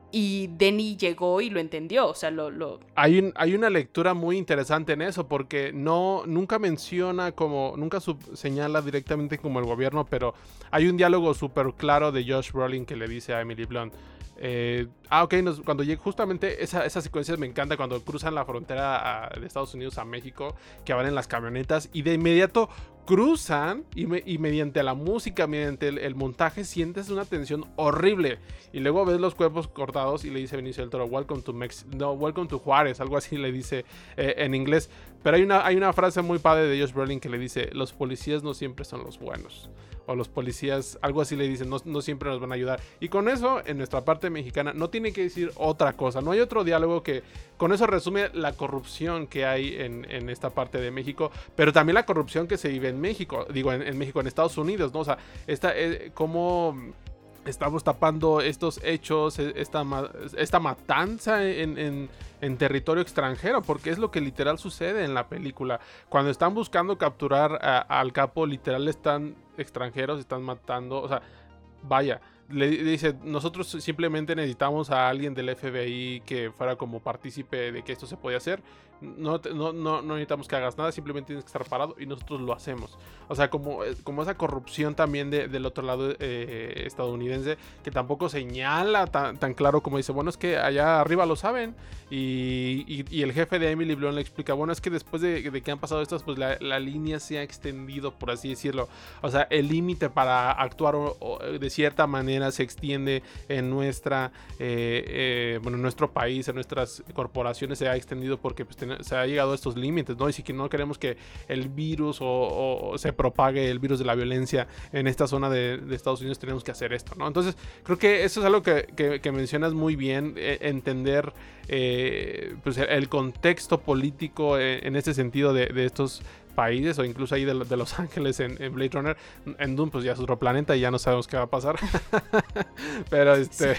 Y Denny llegó y lo entendió, o sea, lo... lo... Hay, un, hay una lectura muy interesante en eso, porque no, nunca menciona como, nunca sub, señala directamente como el gobierno, pero hay un diálogo súper claro de Josh Brolin que le dice a Emily Blunt, eh, ah, ok, nos, cuando llegue, justamente esa, esa secuencia me encanta cuando cruzan la frontera a, de Estados Unidos a México, que van en las camionetas y de inmediato cruzan y, me, y mediante la música, mediante el, el montaje, sientes una tensión horrible. Y luego ves los cuerpos cortados y le dice Benicio del Toro, welcome to Mex no, welcome to Juárez, algo así le dice eh, en inglés. Pero hay una, hay una frase muy padre de Josh Brolin que le dice, los policías no siempre son los buenos. O los policías, algo así le dicen, no, no siempre nos van a ayudar. Y con eso, en nuestra parte mexicana, no tiene que decir otra cosa. No hay otro diálogo que con eso resume la corrupción que hay en, en esta parte de México, pero también la corrupción que se vive en México, digo, en, en México, en Estados Unidos, ¿no? O sea, esta, eh, cómo estamos tapando estos hechos, esta, esta matanza en, en, en territorio extranjero, porque es lo que literal sucede en la película. Cuando están buscando capturar a, al capo, literal están extranjeros, están matando, o sea, vaya, le dice, nosotros simplemente necesitamos a alguien del F B I que fuera como partícipe de que esto se podía hacer. No, no, no, no necesitamos que hagas nada, simplemente tienes que estar parado y nosotros lo hacemos. O sea, como, como esa corrupción también de, del otro lado eh, estadounidense, que tampoco señala tan, tan claro como dice, bueno, es que allá arriba lo saben. Y, y, y el jefe de Emily Blunt le explica, bueno, es que después de, de que han pasado estas, pues la, la línea se ha extendido, por así decirlo. O sea, el límite para actuar o, o, de cierta manera se extiende en nuestra, eh, eh, bueno, en nuestro país, en nuestras corporaciones se ha extendido porque pues, ten, se ha llegado a estos límites, ¿no? Y si que no queremos que el virus o, o, o se propague el virus de la violencia en esta zona de, de Estados Unidos, tenemos que hacer esto, ¿no? Entonces, creo que eso es algo que, que, que mencionas muy bien, eh, entender eh, pues el contexto político eh, en este sentido de, de estos países o incluso ahí de, de Los Ángeles en, en Blade Runner. En Dune pues ya es otro planeta y ya no sabemos qué va a pasar. Pero este...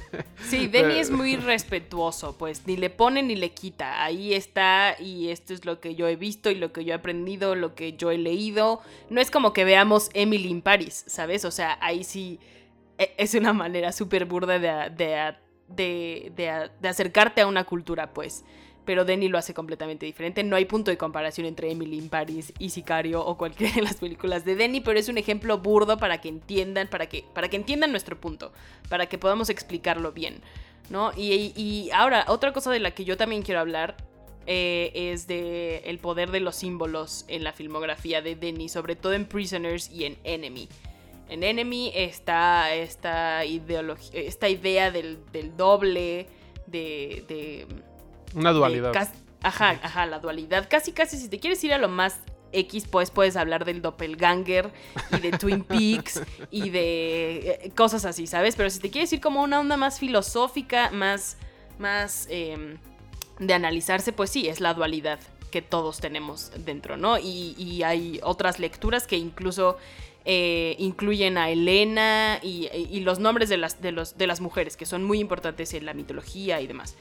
Sí, Denis es muy respetuoso, pues ni le pone ni le quita. Ahí está y esto es lo que yo he visto y lo que yo he aprendido, lo que yo he leído. No es como que veamos Emily in Paris, ¿sabes? O sea, ahí sí es una manera súper burda de, de, de, de, de acercarte a una cultura, pues. Pero Denis lo hace completamente diferente. No hay punto de comparación entre Emily in Paris y Sicario o cualquiera de las películas de Denis, pero es un ejemplo burdo para que entiendan, para que, para que entiendan nuestro punto, para que podamos explicarlo bien, ¿no? Y, y ahora, otra cosa de la que yo también quiero hablar eh, es de el poder de los símbolos en la filmografía de Denis, sobre todo en Prisoners y en Enemy. En Enemy está esta, ideología, esta idea del, del doble, de... de Una dualidad. Casi, ajá, ajá, la dualidad. Casi, casi, si te quieres ir a lo más X, pues puedes hablar del doppelganger y de Twin Peaks y de eh, cosas así, ¿sabes? Pero si te quieres ir como una onda más filosófica, más, más eh, de analizarse, pues sí, es la dualidad que todos tenemos dentro, ¿no? Y, y hay otras lecturas que incluso eh, incluyen a Elena y, y los nombres de las, de, los, de las mujeres, que son muy importantes en la mitología y demás.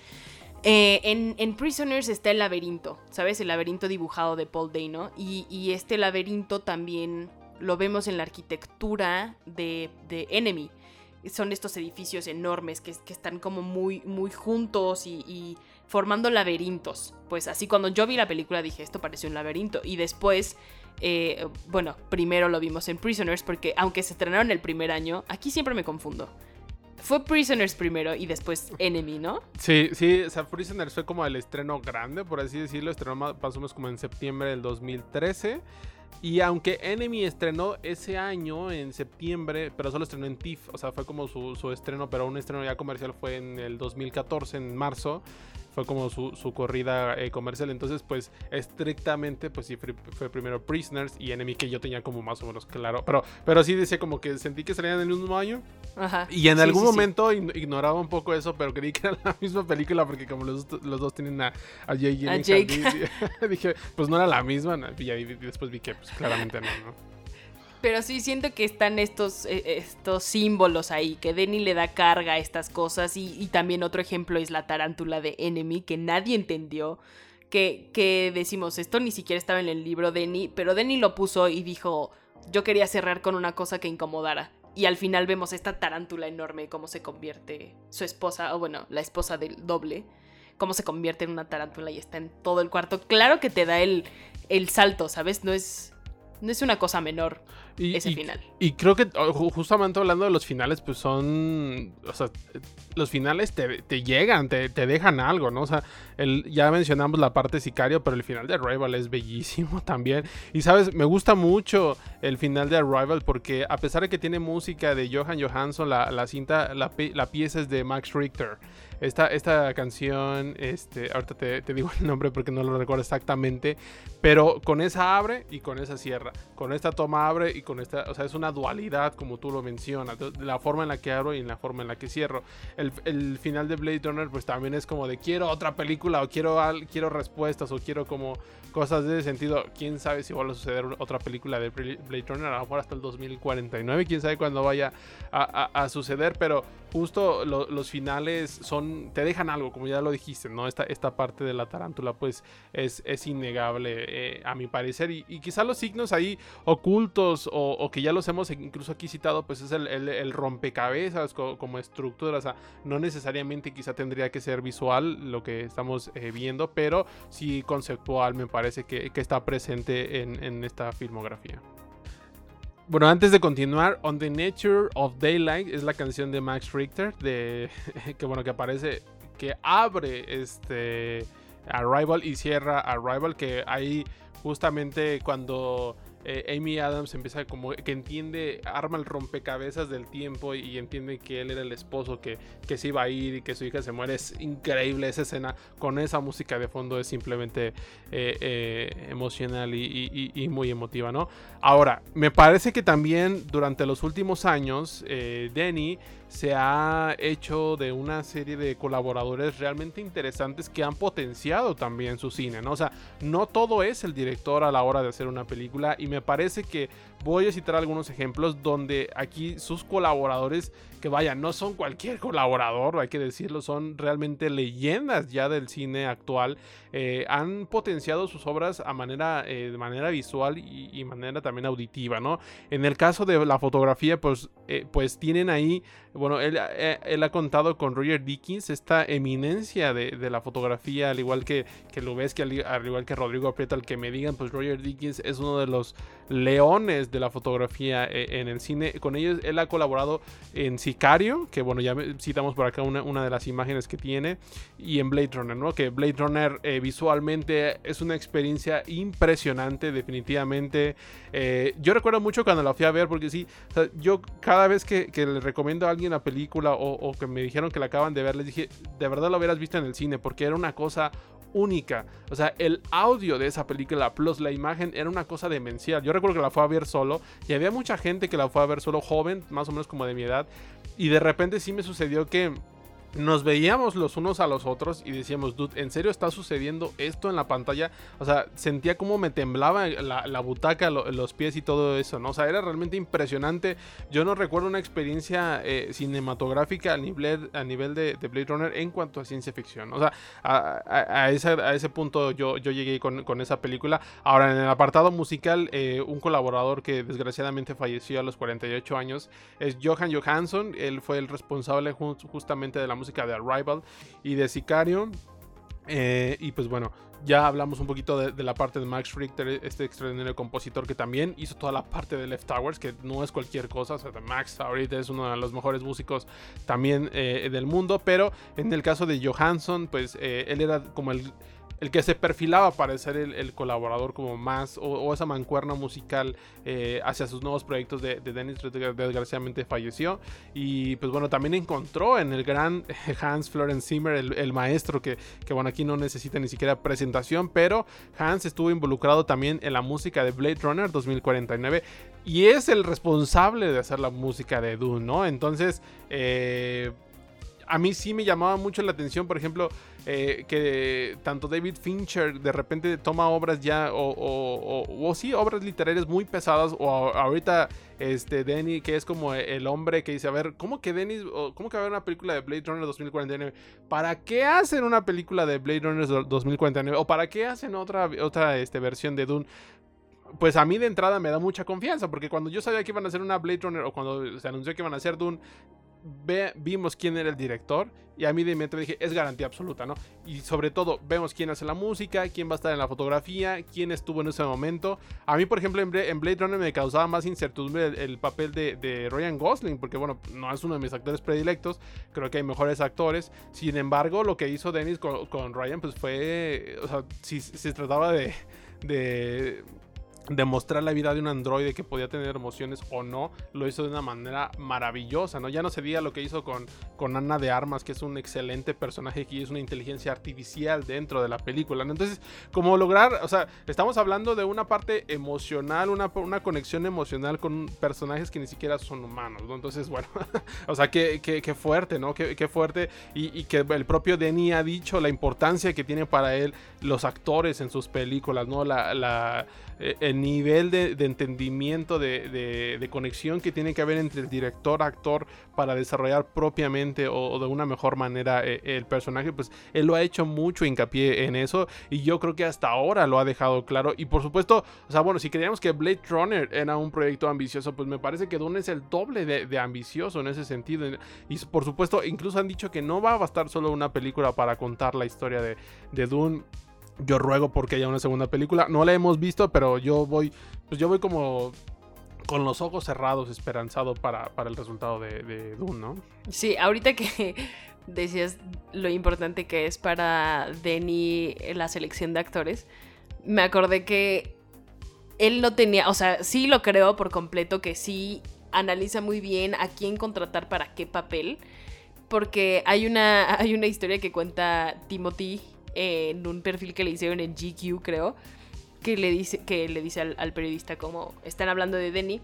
Eh, en, en Prisoners está el laberinto, ¿sabes? El laberinto dibujado de Paul Dano. Y, y este laberinto también lo vemos en la arquitectura de, de Enemy. Son estos edificios enormes que, que están como muy, muy juntos y, y formando laberintos. Pues así cuando yo vi la película dije, esto parece un laberinto. Y después, eh, bueno, primero lo vimos en Prisoners porque aunque se estrenaron el primer año, aquí siempre me confundo. Fue Prisoners primero y después Enemy, ¿no? Sí, sí, o sea, Prisoners fue como el estreno grande, por así decirlo. Estrenó más o menos como en septiembre del dos mil trece. Y aunque Enemy estrenó ese año en septiembre, pero solo estrenó en T I F F, o sea, fue como su, su estreno, pero un estreno ya comercial fue en el dos mil catorce, en marzo. Fue como su, su corrida eh, comercial. Entonces, pues, estrictamente, pues sí, fue, fue primero Prisoners y Enemy, que yo tenía como más o menos claro. Pero, pero sí decía como que sentí que salían en el mismo año. Ajá. Y en sí, algún sí, momento sí. ignoraba un poco eso, pero creí que era la misma película, porque como los, los dos tienen a, a Jake Gyllenhaal, a Jake. dije, pues no era la misma. Y, ahí, y después vi que, pues, claramente no, ¿no? Pero sí siento que están estos, eh, estos símbolos ahí, que Denis le da carga a estas cosas. Y, y también otro ejemplo es la tarántula de Enemy, que nadie entendió. Que, que decimos, esto ni siquiera estaba en el libro Denis, pero Denis lo puso y dijo, yo quería cerrar con una cosa que incomodara. Y al final vemos esta tarántula enorme, cómo se convierte su esposa, o bueno, la esposa del doble, cómo se convierte en una tarántula y está en todo el cuarto. Claro que te da el, el salto, ¿sabes? No es... No es una cosa menor y, ese y, final. Y creo que justamente hablando de los finales, pues son... O sea, los finales te, te llegan, te, te dejan algo, ¿no? O sea, el, ya mencionamos la parte Sicario, pero el final de Arrival es bellísimo también. Y, ¿sabes? Me gusta mucho el final de Arrival porque a pesar de que tiene música de Johan Johansson, la, la cinta, la, la pieza es de Max Richter. Esta, esta canción, este, ahorita te, te digo el nombre porque no lo recuerdo exactamente, pero con esa abre y con esa cierra. Con esta toma abre y con esta, o sea, es una dualidad como tú lo mencionas, de la forma en la que abro y en la forma en la que cierro. El, el final de Blade Runner pues también es como de quiero otra película o quiero, quiero respuestas o quiero como cosas de ese sentido. Quién sabe si vuelve a suceder otra película de Blade Runner, a lo mejor hasta el dos mil cuarenta y nueve, quién sabe cuándo vaya a, a, a suceder, pero justo lo, los finales son, te dejan algo, como ya lo dijiste, ¿no? Esta, esta parte de la tarántula pues es, es innegable eh, a mi parecer, y, y quizá los signos ahí ocultos o, o que ya los hemos incluso aquí citado, pues es el, el, el rompecabezas como, como estructura. O sea, no necesariamente quizá tendría que ser visual lo que estamos eh, viendo, pero sí conceptual me parece que, que está presente en, en esta filmografía. Bueno, antes de continuar, On the Nature of Daylight es la canción de Max Richter, de, que bueno, que aparece, que abre este Arrival y cierra Arrival, que ahí justamente cuando eh, Amy Adams empieza como que entiende, arma el rompecabezas del tiempo y, y entiende que él era el esposo que, que se iba a ir y que su hija se muere. Es increíble esa escena con esa música de fondo, es simplemente eh, eh, emocional y, y, y muy emotiva, ¿no? Ahora, me parece que también durante los últimos años eh, Denis se ha hecho de una serie de colaboradores realmente interesantes que han potenciado también su cine, ¿no? O sea, no todo es el director a la hora de hacer una película, y me parece que voy a citar algunos ejemplos donde aquí sus colaboradores, que vaya, no son cualquier colaborador, hay que decirlo, son realmente leyendas ya del cine actual, eh, han potenciado sus obras a manera, eh, de manera visual y, y manera también auditiva, ¿no? En el caso de la fotografía, pues, eh, pues tienen ahí, bueno, él, eh, él ha contado con Roger Deakins, esta eminencia de, de la fotografía, al igual que, que lo ves, que al, al igual que Rodrigo Prieto, al que me digan, pues Roger Deakins es uno de los leones de la fotografía eh, en el cine. Con ellos él ha colaborado en Sicario, que bueno, ya citamos por acá una, una de las imágenes que tiene, y en Blade Runner, ¿no? Que Blade Runner eh, visualmente es una experiencia impresionante, definitivamente. Eh, yo recuerdo mucho cuando la fui a ver, porque sí, o sea, yo cada vez que, que le recomiendo a alguien la película o, o que me dijeron que la acaban de ver, les dije, de verdad lo hubieras visto en el cine, porque era una cosa única. O sea, el audio de esa película plus la imagen era una cosa demencial. Yo recuerdo que la fue a ver solo y había mucha gente que la fue a ver solo, joven, más o menos como de mi edad, y de repente sí me sucedió que nos veíamos los unos a los otros y decíamos, dude, ¿en serio está sucediendo esto en la pantalla? O sea, sentía como me temblaba la, la butaca, lo, los pies y todo eso, ¿no? O sea, era realmente impresionante. Yo no recuerdo una experiencia eh, cinematográfica a nivel, a nivel de, de Blade Runner en cuanto a ciencia ficción. O sea, a, a, a, ese, a ese punto yo, yo llegué con, con esa película. Ahora, en el apartado musical, eh, un colaborador que desgraciadamente falleció a los cuarenta y ocho años es Johan Johansson. Él fue el responsable just, justamente de la música de Arrival y de Sicario, eh, y pues bueno, ya hablamos un poquito de, de la parte de Max Richter, este extraordinario compositor que también hizo toda la parte de Left Towers, que no es cualquier cosa. O sea, Max ahorita es uno de los mejores músicos también eh, del mundo, pero en el caso de Johansson, pues eh, él era como el el que se perfilaba para ser el, el colaborador como más, o, o esa mancuerna musical eh, hacia sus nuevos proyectos de, de Denis. Desgraciadamente falleció, y pues bueno, también encontró en el gran Hans Florenz Zimmer, el, el maestro que, que bueno, aquí no necesita ni siquiera presentación, pero Hans estuvo involucrado también en la música de Blade Runner dos mil cuarenta y nueve y es el responsable de hacer la música de Dune, ¿no? Entonces, eh... a mí sí me llamaba mucho la atención, por ejemplo, eh, que tanto David Fincher de repente toma obras ya, o, o, o, o sí, obras literarias muy pesadas, o a, ahorita este, Denis, que es como el hombre que dice, a ver, ¿cómo que Denis, cómo que va a haber una película de Blade Runner dos mil cuarenta y nueve? ¿Para qué hacen una película de Blade Runner dos mil cuarenta y nueve? ¿O para qué hacen otra, otra este, versión de Dune? Pues a mí de entrada me da mucha confianza, porque cuando yo sabía que iban a hacer una Blade Runner, o cuando se anunció que iban a hacer Dune, Ve, vimos quién era el director y a mí de inmediato dije, es garantía absoluta, ¿no? Y sobre todo, vemos quién hace la música, quién va a estar en la fotografía, quién estuvo en ese momento. A mí, por ejemplo, en Blade Runner me causaba más incertidumbre el, el papel de, de Ryan Gosling, porque bueno, no es uno de mis actores predilectos, creo que hay mejores actores. Sin embargo, lo que hizo Denis con, con Ryan, pues fue, o sea, si, si se trataba de... de demostrar la vida de un androide que podía tener emociones o no, lo hizo de una manera maravillosa, ¿no? Ya no se diga lo que hizo con, con Ana de Armas, que es un excelente personaje que es una inteligencia artificial dentro de la película, ¿no? Entonces, como lograr, o sea, estamos hablando de una parte emocional, una, una conexión emocional con personajes que ni siquiera son humanos, ¿no? Entonces, bueno, o sea, qué, qué, qué fuerte, ¿no? Qué, qué fuerte, y, y que el propio Denis ha dicho la importancia que tiene para él los actores en sus películas, ¿no? La, la el nivel de, de entendimiento, de, de, de conexión que tiene que haber entre el director, actor, para desarrollar propiamente o, o de una mejor manera eh, el personaje, pues él lo ha hecho mucho hincapié en eso, y yo creo que hasta ahora lo ha dejado claro. Y por supuesto, o sea, bueno, si creíamos que Blade Runner era un proyecto ambicioso, pues me parece que Dune es el doble de, de ambicioso en ese sentido. Y por supuesto, incluso han dicho que no va a bastar solo una película para contar la historia de, de Dune. Yo ruego porque haya una segunda película. No la hemos visto, pero yo voy, pues yo voy como con los ojos cerrados, esperanzado para, para el resultado de, de Dune, ¿no? Sí, ahorita que decías lo importante que es para Denis la selección de actores, me acordé que él no tenía, o sea, sí lo creo por completo que sí analiza muy bien a quién contratar para qué papel, porque hay una, hay una historia que cuenta Timothy eh, en un perfil que le hicieron en G Q, creo, que le dice, que le dice al, al periodista como están hablando de Denny,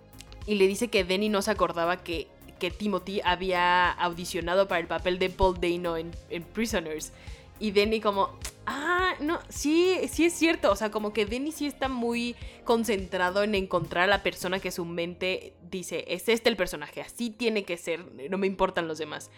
y le dice que Denny no se acordaba que, que Timothy había audicionado para el papel de Paul Dano en, en Prisoners. Y Denny como, ah, no, sí, sí es cierto. O sea, como que Denny sí está muy concentrado en encontrar a la persona que su mente dice, es este el personaje, así tiene que ser, no me importan los demás.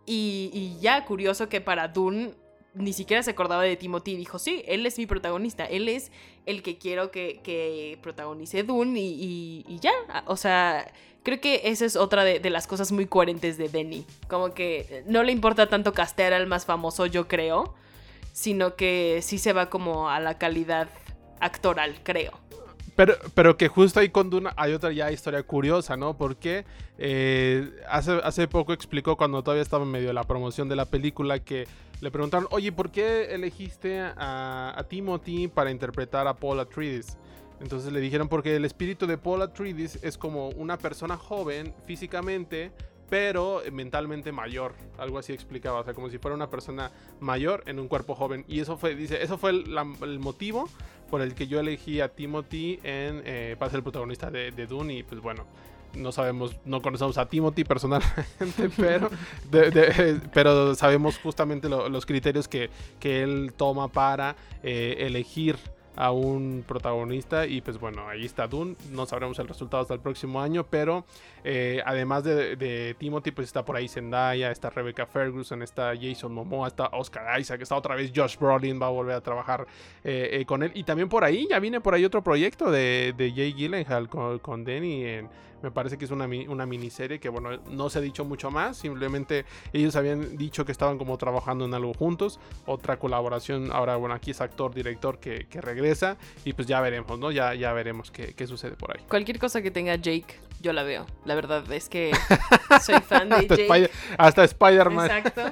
Y, y ya, curioso que para Dune ni siquiera se acordaba de Timothy y dijo, sí, él es mi protagonista, él es el que quiero que, que protagonice Dune y, y, y ya. O sea, creo que esa es otra de, de las cosas muy coherentes de Denny. Como que no le importa tanto castear al más famoso, yo creo, sino que sí se va como a la calidad actoral, creo. Pero, pero que justo ahí con Dune hay otra ya historia curiosa, ¿no? Porque eh, hace, hace poco explicó, cuando todavía estaba en medio de la promoción de la película, que le preguntaron, oye, ¿por qué elegiste a, a Timothy para interpretar a Paul Atreides? Entonces le dijeron, porque el espíritu de Paul Atreides es como una persona joven físicamente, pero mentalmente mayor, algo así explicaba, o sea, como si fuera una persona mayor en un cuerpo joven. Y eso fue, dice, eso fue el, la, el motivo por el que yo elegí a Timothy en, eh, para ser el protagonista de, de Dune. Y pues bueno, no sabemos, no conocemos a Timothy personalmente, pero, de, de, pero sabemos justamente lo, los criterios que, que él toma para eh, elegir a un protagonista. Y pues bueno, ahí está Dune. No sabremos el resultado hasta el próximo año, pero eh, además de, de Timothy, pues está por ahí Zendaya, está Rebecca Ferguson, está Jason Momoa, está Oscar Isaac, está otra vez Josh Brolin, va a volver a trabajar eh, eh, con él. Y también por ahí, ya viene por ahí otro proyecto de, de Jake Gyllenhaal con, con Denny en, me parece que es una, una miniserie que, bueno, no se ha dicho mucho más. Simplemente ellos habían dicho que estaban como trabajando en algo juntos. Otra colaboración, ahora, bueno, aquí es actor, director que, que regresa. Y pues ya veremos, ¿no? Ya, ya veremos qué, qué sucede por ahí. Cualquier cosa que tenga Jake, yo la veo. La verdad es que soy fan de hasta Jake. Spider- hasta Spider-Man. Exacto.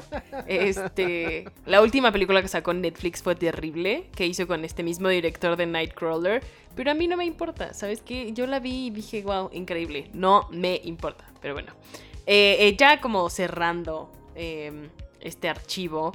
Este, la última película que sacó en Netflix fue terrible, que hizo con este mismo director de Nightcrawler. Pero a mí no me importa, ¿sabes qué? Yo la vi y dije, wow, increíble. No me importa, pero bueno. Eh, eh, ya como cerrando eh, este archivo,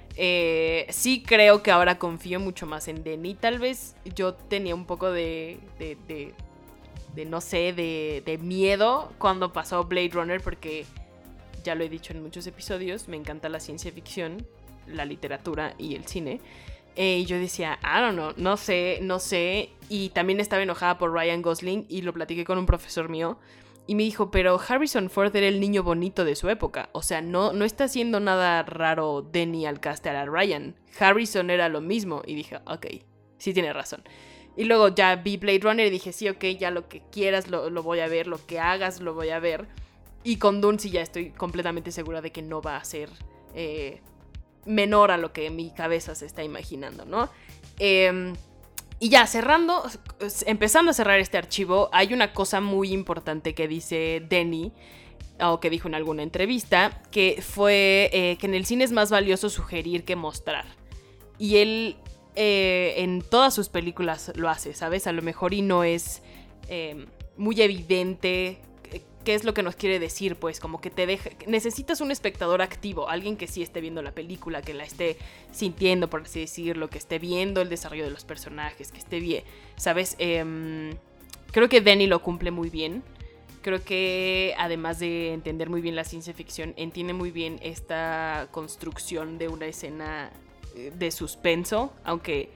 eh, sí creo que ahora confío mucho más en Denny. Tal vez yo tenía un poco de, de, de, de no sé, de, de miedo cuando pasó Blade Runner, porque ya lo he dicho en muchos episodios, me encanta la ciencia ficción, la literatura y el cine. Eh, y yo decía, I don't know, no sé, no sé. Y también estaba enojada por Ryan Gosling y lo platiqué con un profesor mío. Y me dijo, pero Harrison Ford era el niño bonito de su época. O sea, no, no está haciendo nada raro Denny al castear a Ryan. Harrison era lo mismo. Y dije, ok, sí tiene razón. Y luego ya vi Blade Runner y dije, sí, ok, ya lo que quieras lo, lo voy a ver. Lo que hagas lo voy a ver. Y con Dune sí ya estoy completamente segura de que no va a ser eh, menor a lo que mi cabeza se está imaginando, ¿no? Eh, y ya, cerrando, empezando a cerrar este archivo, hay una cosa muy importante que dice Denny, o que dijo en alguna entrevista, que fue eh, que en el cine es más valioso sugerir que mostrar. Y él eh, en todas sus películas lo hace, ¿sabes? A lo mejor y no es eh, muy evidente qué es lo que nos quiere decir, pues como que te deja, necesitas un espectador activo, alguien que sí esté viendo la película, que la esté sintiendo, por así decirlo, que esté viendo el desarrollo de los personajes, que esté bien, ¿sabes? Eh, creo que Denny lo cumple muy bien. Creo que además de entender muy bien la ciencia ficción, entiende muy bien esta construcción de una escena de suspenso, aunque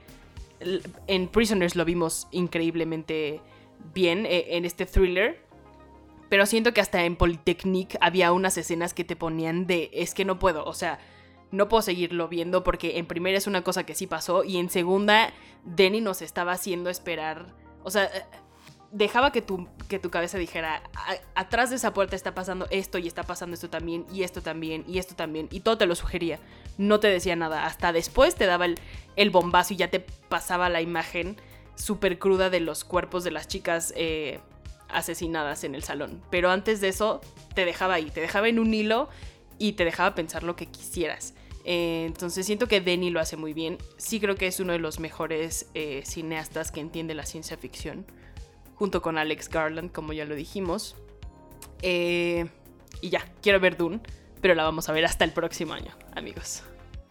en Prisoners lo vimos increíblemente bien, en este thriller. Pero siento que hasta en Polytechnique había unas escenas que te ponían de, es que no puedo, o sea, no puedo seguirlo viendo porque en primera es una cosa que sí pasó y en segunda Denny nos estaba haciendo esperar, o sea, dejaba que tu, que tu cabeza dijera, atrás de esa puerta está pasando esto y está pasando esto también y esto también y esto también y todo te lo sugería, no te decía nada, hasta después te daba el, el bombazo y ya te pasaba la imagen súper cruda de los cuerpos de las chicas eh, asesinadas en el salón, pero antes de eso te dejaba ahí, te dejaba en un hilo y te dejaba pensar lo que quisieras. Eh, entonces siento que Denis lo hace muy bien. Sí creo que es uno de los mejores eh, cineastas que entiende la ciencia ficción, junto con Alex Garland, como ya lo dijimos. Eh, y ya, quiero ver Dune, pero la vamos a ver hasta el próximo año, amigos.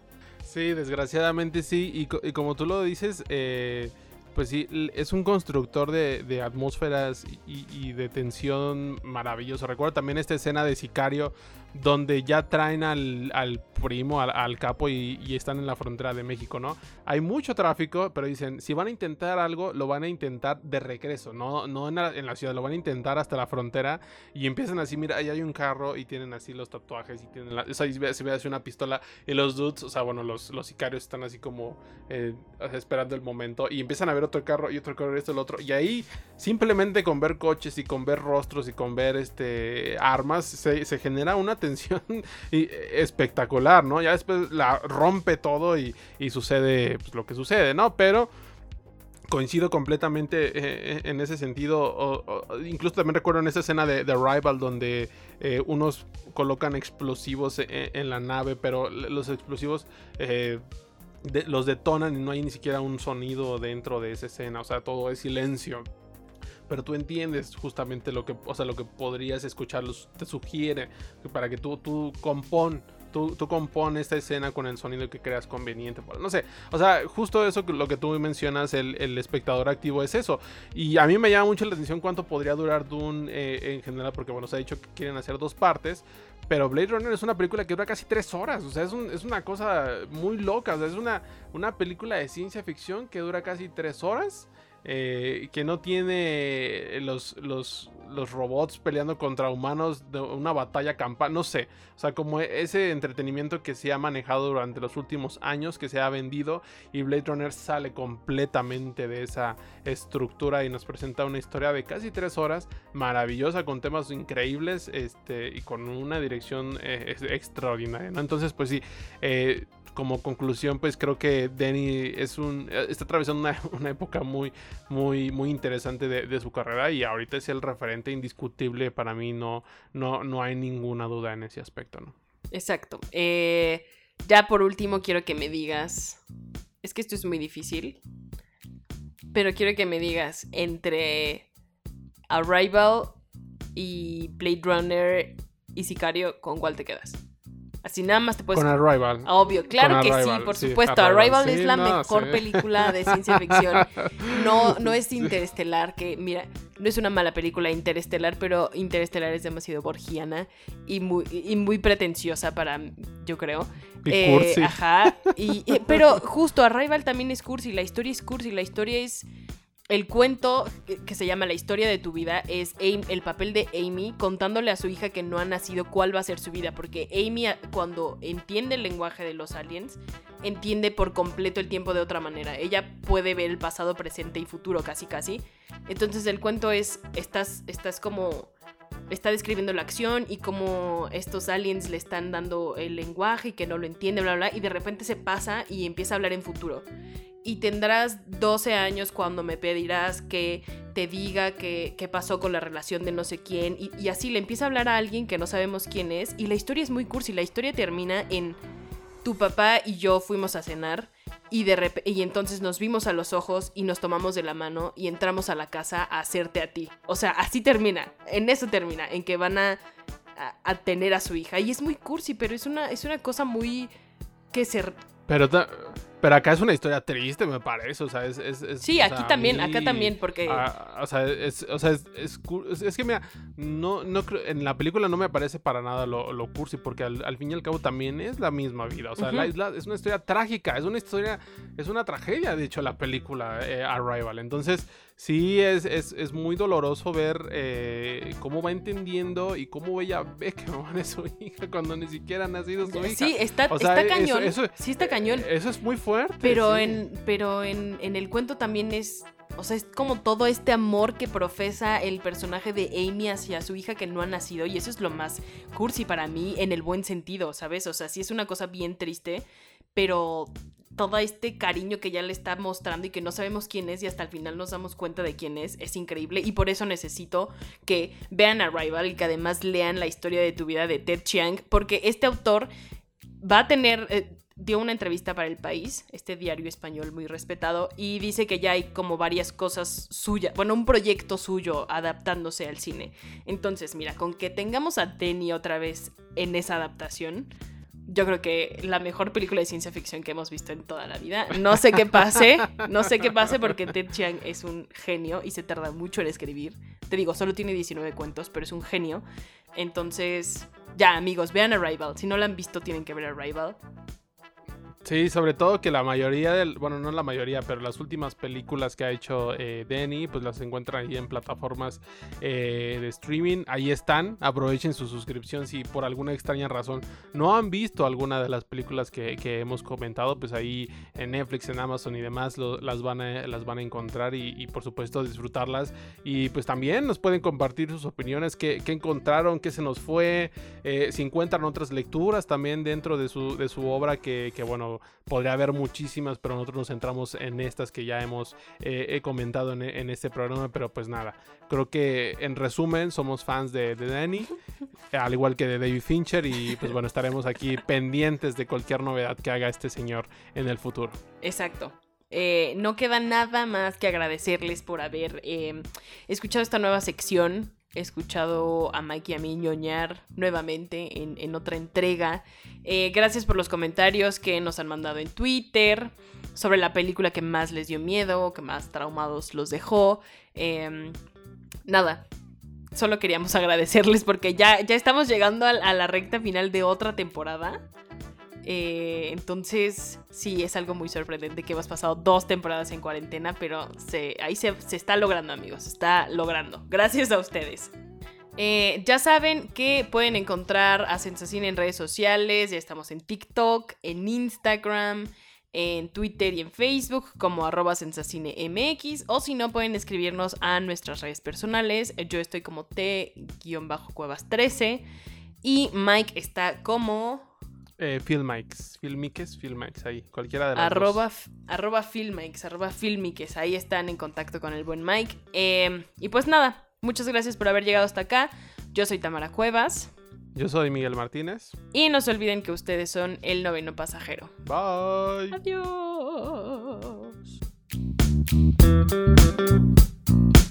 Sí, desgraciadamente sí, y, co- y como tú lo dices, eh, pues sí, l- es un constructor de, de atmósferas y, y de tensión maravilloso. Recuerdo también esta escena de Sicario, donde ya traen al, al primo, al, al capo, y, y están en la frontera de México, ¿no? Hay mucho tráfico, pero dicen, si van a intentar algo, lo van a intentar de regreso, no, no en, la, en la ciudad, lo van a intentar hasta la frontera, y empiezan así, mira, ahí hay un carro, y tienen así los tatuajes, y tienen la, o sea, se ve, se ve así una pistola, y los dudes, o sea, bueno, los, los sicarios están así como eh, esperando el momento, y empiezan a ver otro carro, y otro carro, y esto, el otro, y ahí, simplemente con ver coches, y con ver rostros, y con ver este armas, se, se genera una tensión y, espectacular, ¿no? Ya después la rompe todo y, y sucede pues, lo que sucede, ¿no? Pero coincido completamente eh, en ese sentido. O, o, incluso también recuerdo en esa escena de, de Arrival donde eh, unos colocan explosivos en, en la nave, pero los explosivos eh, de, los detonan y no hay ni siquiera un sonido dentro de esa escena. O sea, todo es silencio. Pero tú entiendes justamente lo que, o sea, lo que podrías escuchar, te sugiere para que tú, tú compón, tú, tú compón esta escena con el sonido que creas conveniente. No sé, o sea, justo eso, lo que tú mencionas, el, el espectador activo es eso. Y a mí me llama mucho la atención cuánto podría durar Dune eh, en general, porque bueno, se ha dicho que quieren hacer dos partes. Pero Blade Runner es una película que dura casi tres horas. O sea, es, un, es una cosa muy loca. O sea, es una, una película de ciencia ficción que dura casi tres horas. Eh, que no tiene los, los, los robots peleando contra humanos de una batalla campal, no sé, o sea, como ese entretenimiento que se ha manejado durante los últimos años, que se ha vendido, y Blade Runner sale completamente de esa estructura y nos presenta una historia de casi tres horas, maravillosa, con temas increíbles, este, y con una dirección eh, extraordinaria, ¿no? Entonces, pues sí, eh, como conclusión, pues creo que Denis es un, está atravesando una, una época muy, muy, muy interesante de, de su carrera, y ahorita es el referente indiscutible para mí. No, no, no hay ninguna duda en ese aspecto, ¿no? Exacto. Eh, ya por último quiero que me digas, es que esto es muy difícil, pero quiero que me digas entre Arrival y Blade Runner y Sicario, ¿con cuál te quedas? Así nada más te puedes... Con Arrival. Obvio, claro Con que Arrival, sí, por sí, supuesto. Arrival, Arrival sí, es la no, mejor sí. película de ciencia ficción. No, no es Interestelar, que mira, no es una mala película Interestelar, pero Interestelar es demasiado borgiana y muy, y muy pretenciosa para, yo creo. Y Eh, cursi. Ajá. Y, y- pero justo Arrival también es cursi, la historia es cursi, la historia es... El cuento que se llama La historia de tu vida es Amy- el papel de Amy contándole a su hija que no ha nacido cuál va a ser su vida, porque Amy, cuando entiende el lenguaje de los aliens, entiende por completo el tiempo de otra manera. Ella puede ver el pasado, presente y futuro casi casi. Entonces el cuento es, estás, estás como... está describiendo la acción y cómo estos aliens le están dando el lenguaje y que no lo entiende, bla, bla, bla, y de repente se pasa y empieza a hablar en futuro. Y tendrás doce años cuando me pedirás que te diga qué pasó con la relación de no sé quién. Y, y así le empieza a hablar a alguien que no sabemos quién es. Y la historia es muy cursi. La historia termina en tu papá y yo fuimos a cenar. Y, de rep- y entonces nos vimos a los ojos y nos tomamos de la mano y entramos a la casa a hacerte a ti. O sea, así termina. En eso termina. En que van a, a, a tener a su hija. Y es muy cursi, pero es una, es una cosa muy... que se... Pero, ta- pero acá es una historia triste, me parece. O sea, es. es, es Sí, o aquí sea, a también, mí- acá también, porque... Ah, o sea, es, o sea, es, es, cu- es- es que mira, no, no creo- en la película no me parece para nada lo, lo cursi, porque al, al fin y al cabo también es la misma vida. O sea, Ujú. la isla es una historia trágica, es una historia, es una tragedia, de hecho, la película eh, Arrival. Entonces, sí es, es, es muy doloroso ver eh, cómo va entendiendo y cómo ella ve que no es su hija cuando ni siquiera ha nacido su hija. Sí, está, O sea, está eso- cañón. eso- sí está cañón. Eso es muy fuerte. Pero, sí. en, pero en, en el cuento también es... O sea, es como todo este amor que profesa el personaje de Amy hacia su hija que no ha nacido. Y eso es lo más cursi para mí, en el buen sentido, ¿sabes? O sea, sí es una cosa bien triste, pero todo este cariño que ya le está mostrando y que no sabemos quién es y hasta el final nos damos cuenta de quién es, es increíble. Y por eso necesito que vean Arrival y que además lean La historia de tu vida de Ted Chiang, porque este autor va a tener... Eh, dio una entrevista para El País, este diario español muy respetado, y dice que ya hay como varias cosas suyas, bueno, un proyecto suyo adaptándose al cine. Entonces, mira, con que tengamos a Denny otra vez en esa adaptación, yo creo que la mejor película de ciencia ficción que hemos visto en toda la vida. No sé qué pase, no sé qué pase porque Ted Chiang es un genio y se tarda mucho en escribir. Te digo, solo tiene diecinueve cuentos, pero es un genio. Entonces, ya amigos, vean Arrival. Si no la han visto, tienen que ver Arrival. Sí, sobre todo que la mayoría del, bueno, no la mayoría, pero las últimas películas que ha hecho eh, Denny, pues las encuentran ahí en plataformas eh, de streaming. Ahí están, aprovechen su suscripción si por alguna extraña razón no han visto alguna de las películas que, que hemos comentado, pues ahí en Netflix, en Amazon y demás lo, las, van a, las van a encontrar y, y por supuesto disfrutarlas. Y pues también nos pueden compartir sus opiniones, qué, qué encontraron, qué se nos fue, eh, si encuentran otras lecturas también dentro de su, de su obra que, que bueno, podría haber muchísimas, pero nosotros nos centramos en estas que ya hemos eh, he comentado en, en este programa. Pero pues nada, creo que en resumen somos fans de, de Denny, al igual que de David Fincher, y pues bueno, estaremos aquí pendientes de cualquier novedad que haga este señor en el futuro. Exacto. Eh, no queda nada más que agradecerles por haber eh, escuchado esta nueva sección. He escuchado a Mike y a mí ñoñar nuevamente en, en otra entrega. Eh, gracias por los comentarios que nos han mandado en Twitter sobre la película que más les dio miedo, que más traumados los dejó. Eh, nada, solo queríamos agradecerles porque ya, ya estamos llegando a, a la recta final de otra temporada. Eh, entonces, sí, es algo muy sorprendente que hemos pasado dos temporadas en cuarentena, pero se, ahí se, se está logrando, amigos, se está logrando. Gracias a ustedes. Eh, ya saben que pueden encontrar a Sensacine en redes sociales. Ya estamos en TikTok, en Instagram, en Twitter y en Facebook como arroba sensacinemx. O si no, pueden escribirnos a nuestras redes personales. Yo estoy como T-Cuevas trece y Mike está como... Eh, Filmix, Filmix, Filmix, ahí, cualquiera de las arroba, dos. Arroba Filmix, arroba Filmix, ahí están en contacto con el buen Mike. Eh, y pues nada, muchas gracias por haber llegado hasta acá. Yo soy Tamara Cuevas. Yo soy Miguel Martínez. Y no se olviden que ustedes son el noveno pasajero. Bye. Adiós.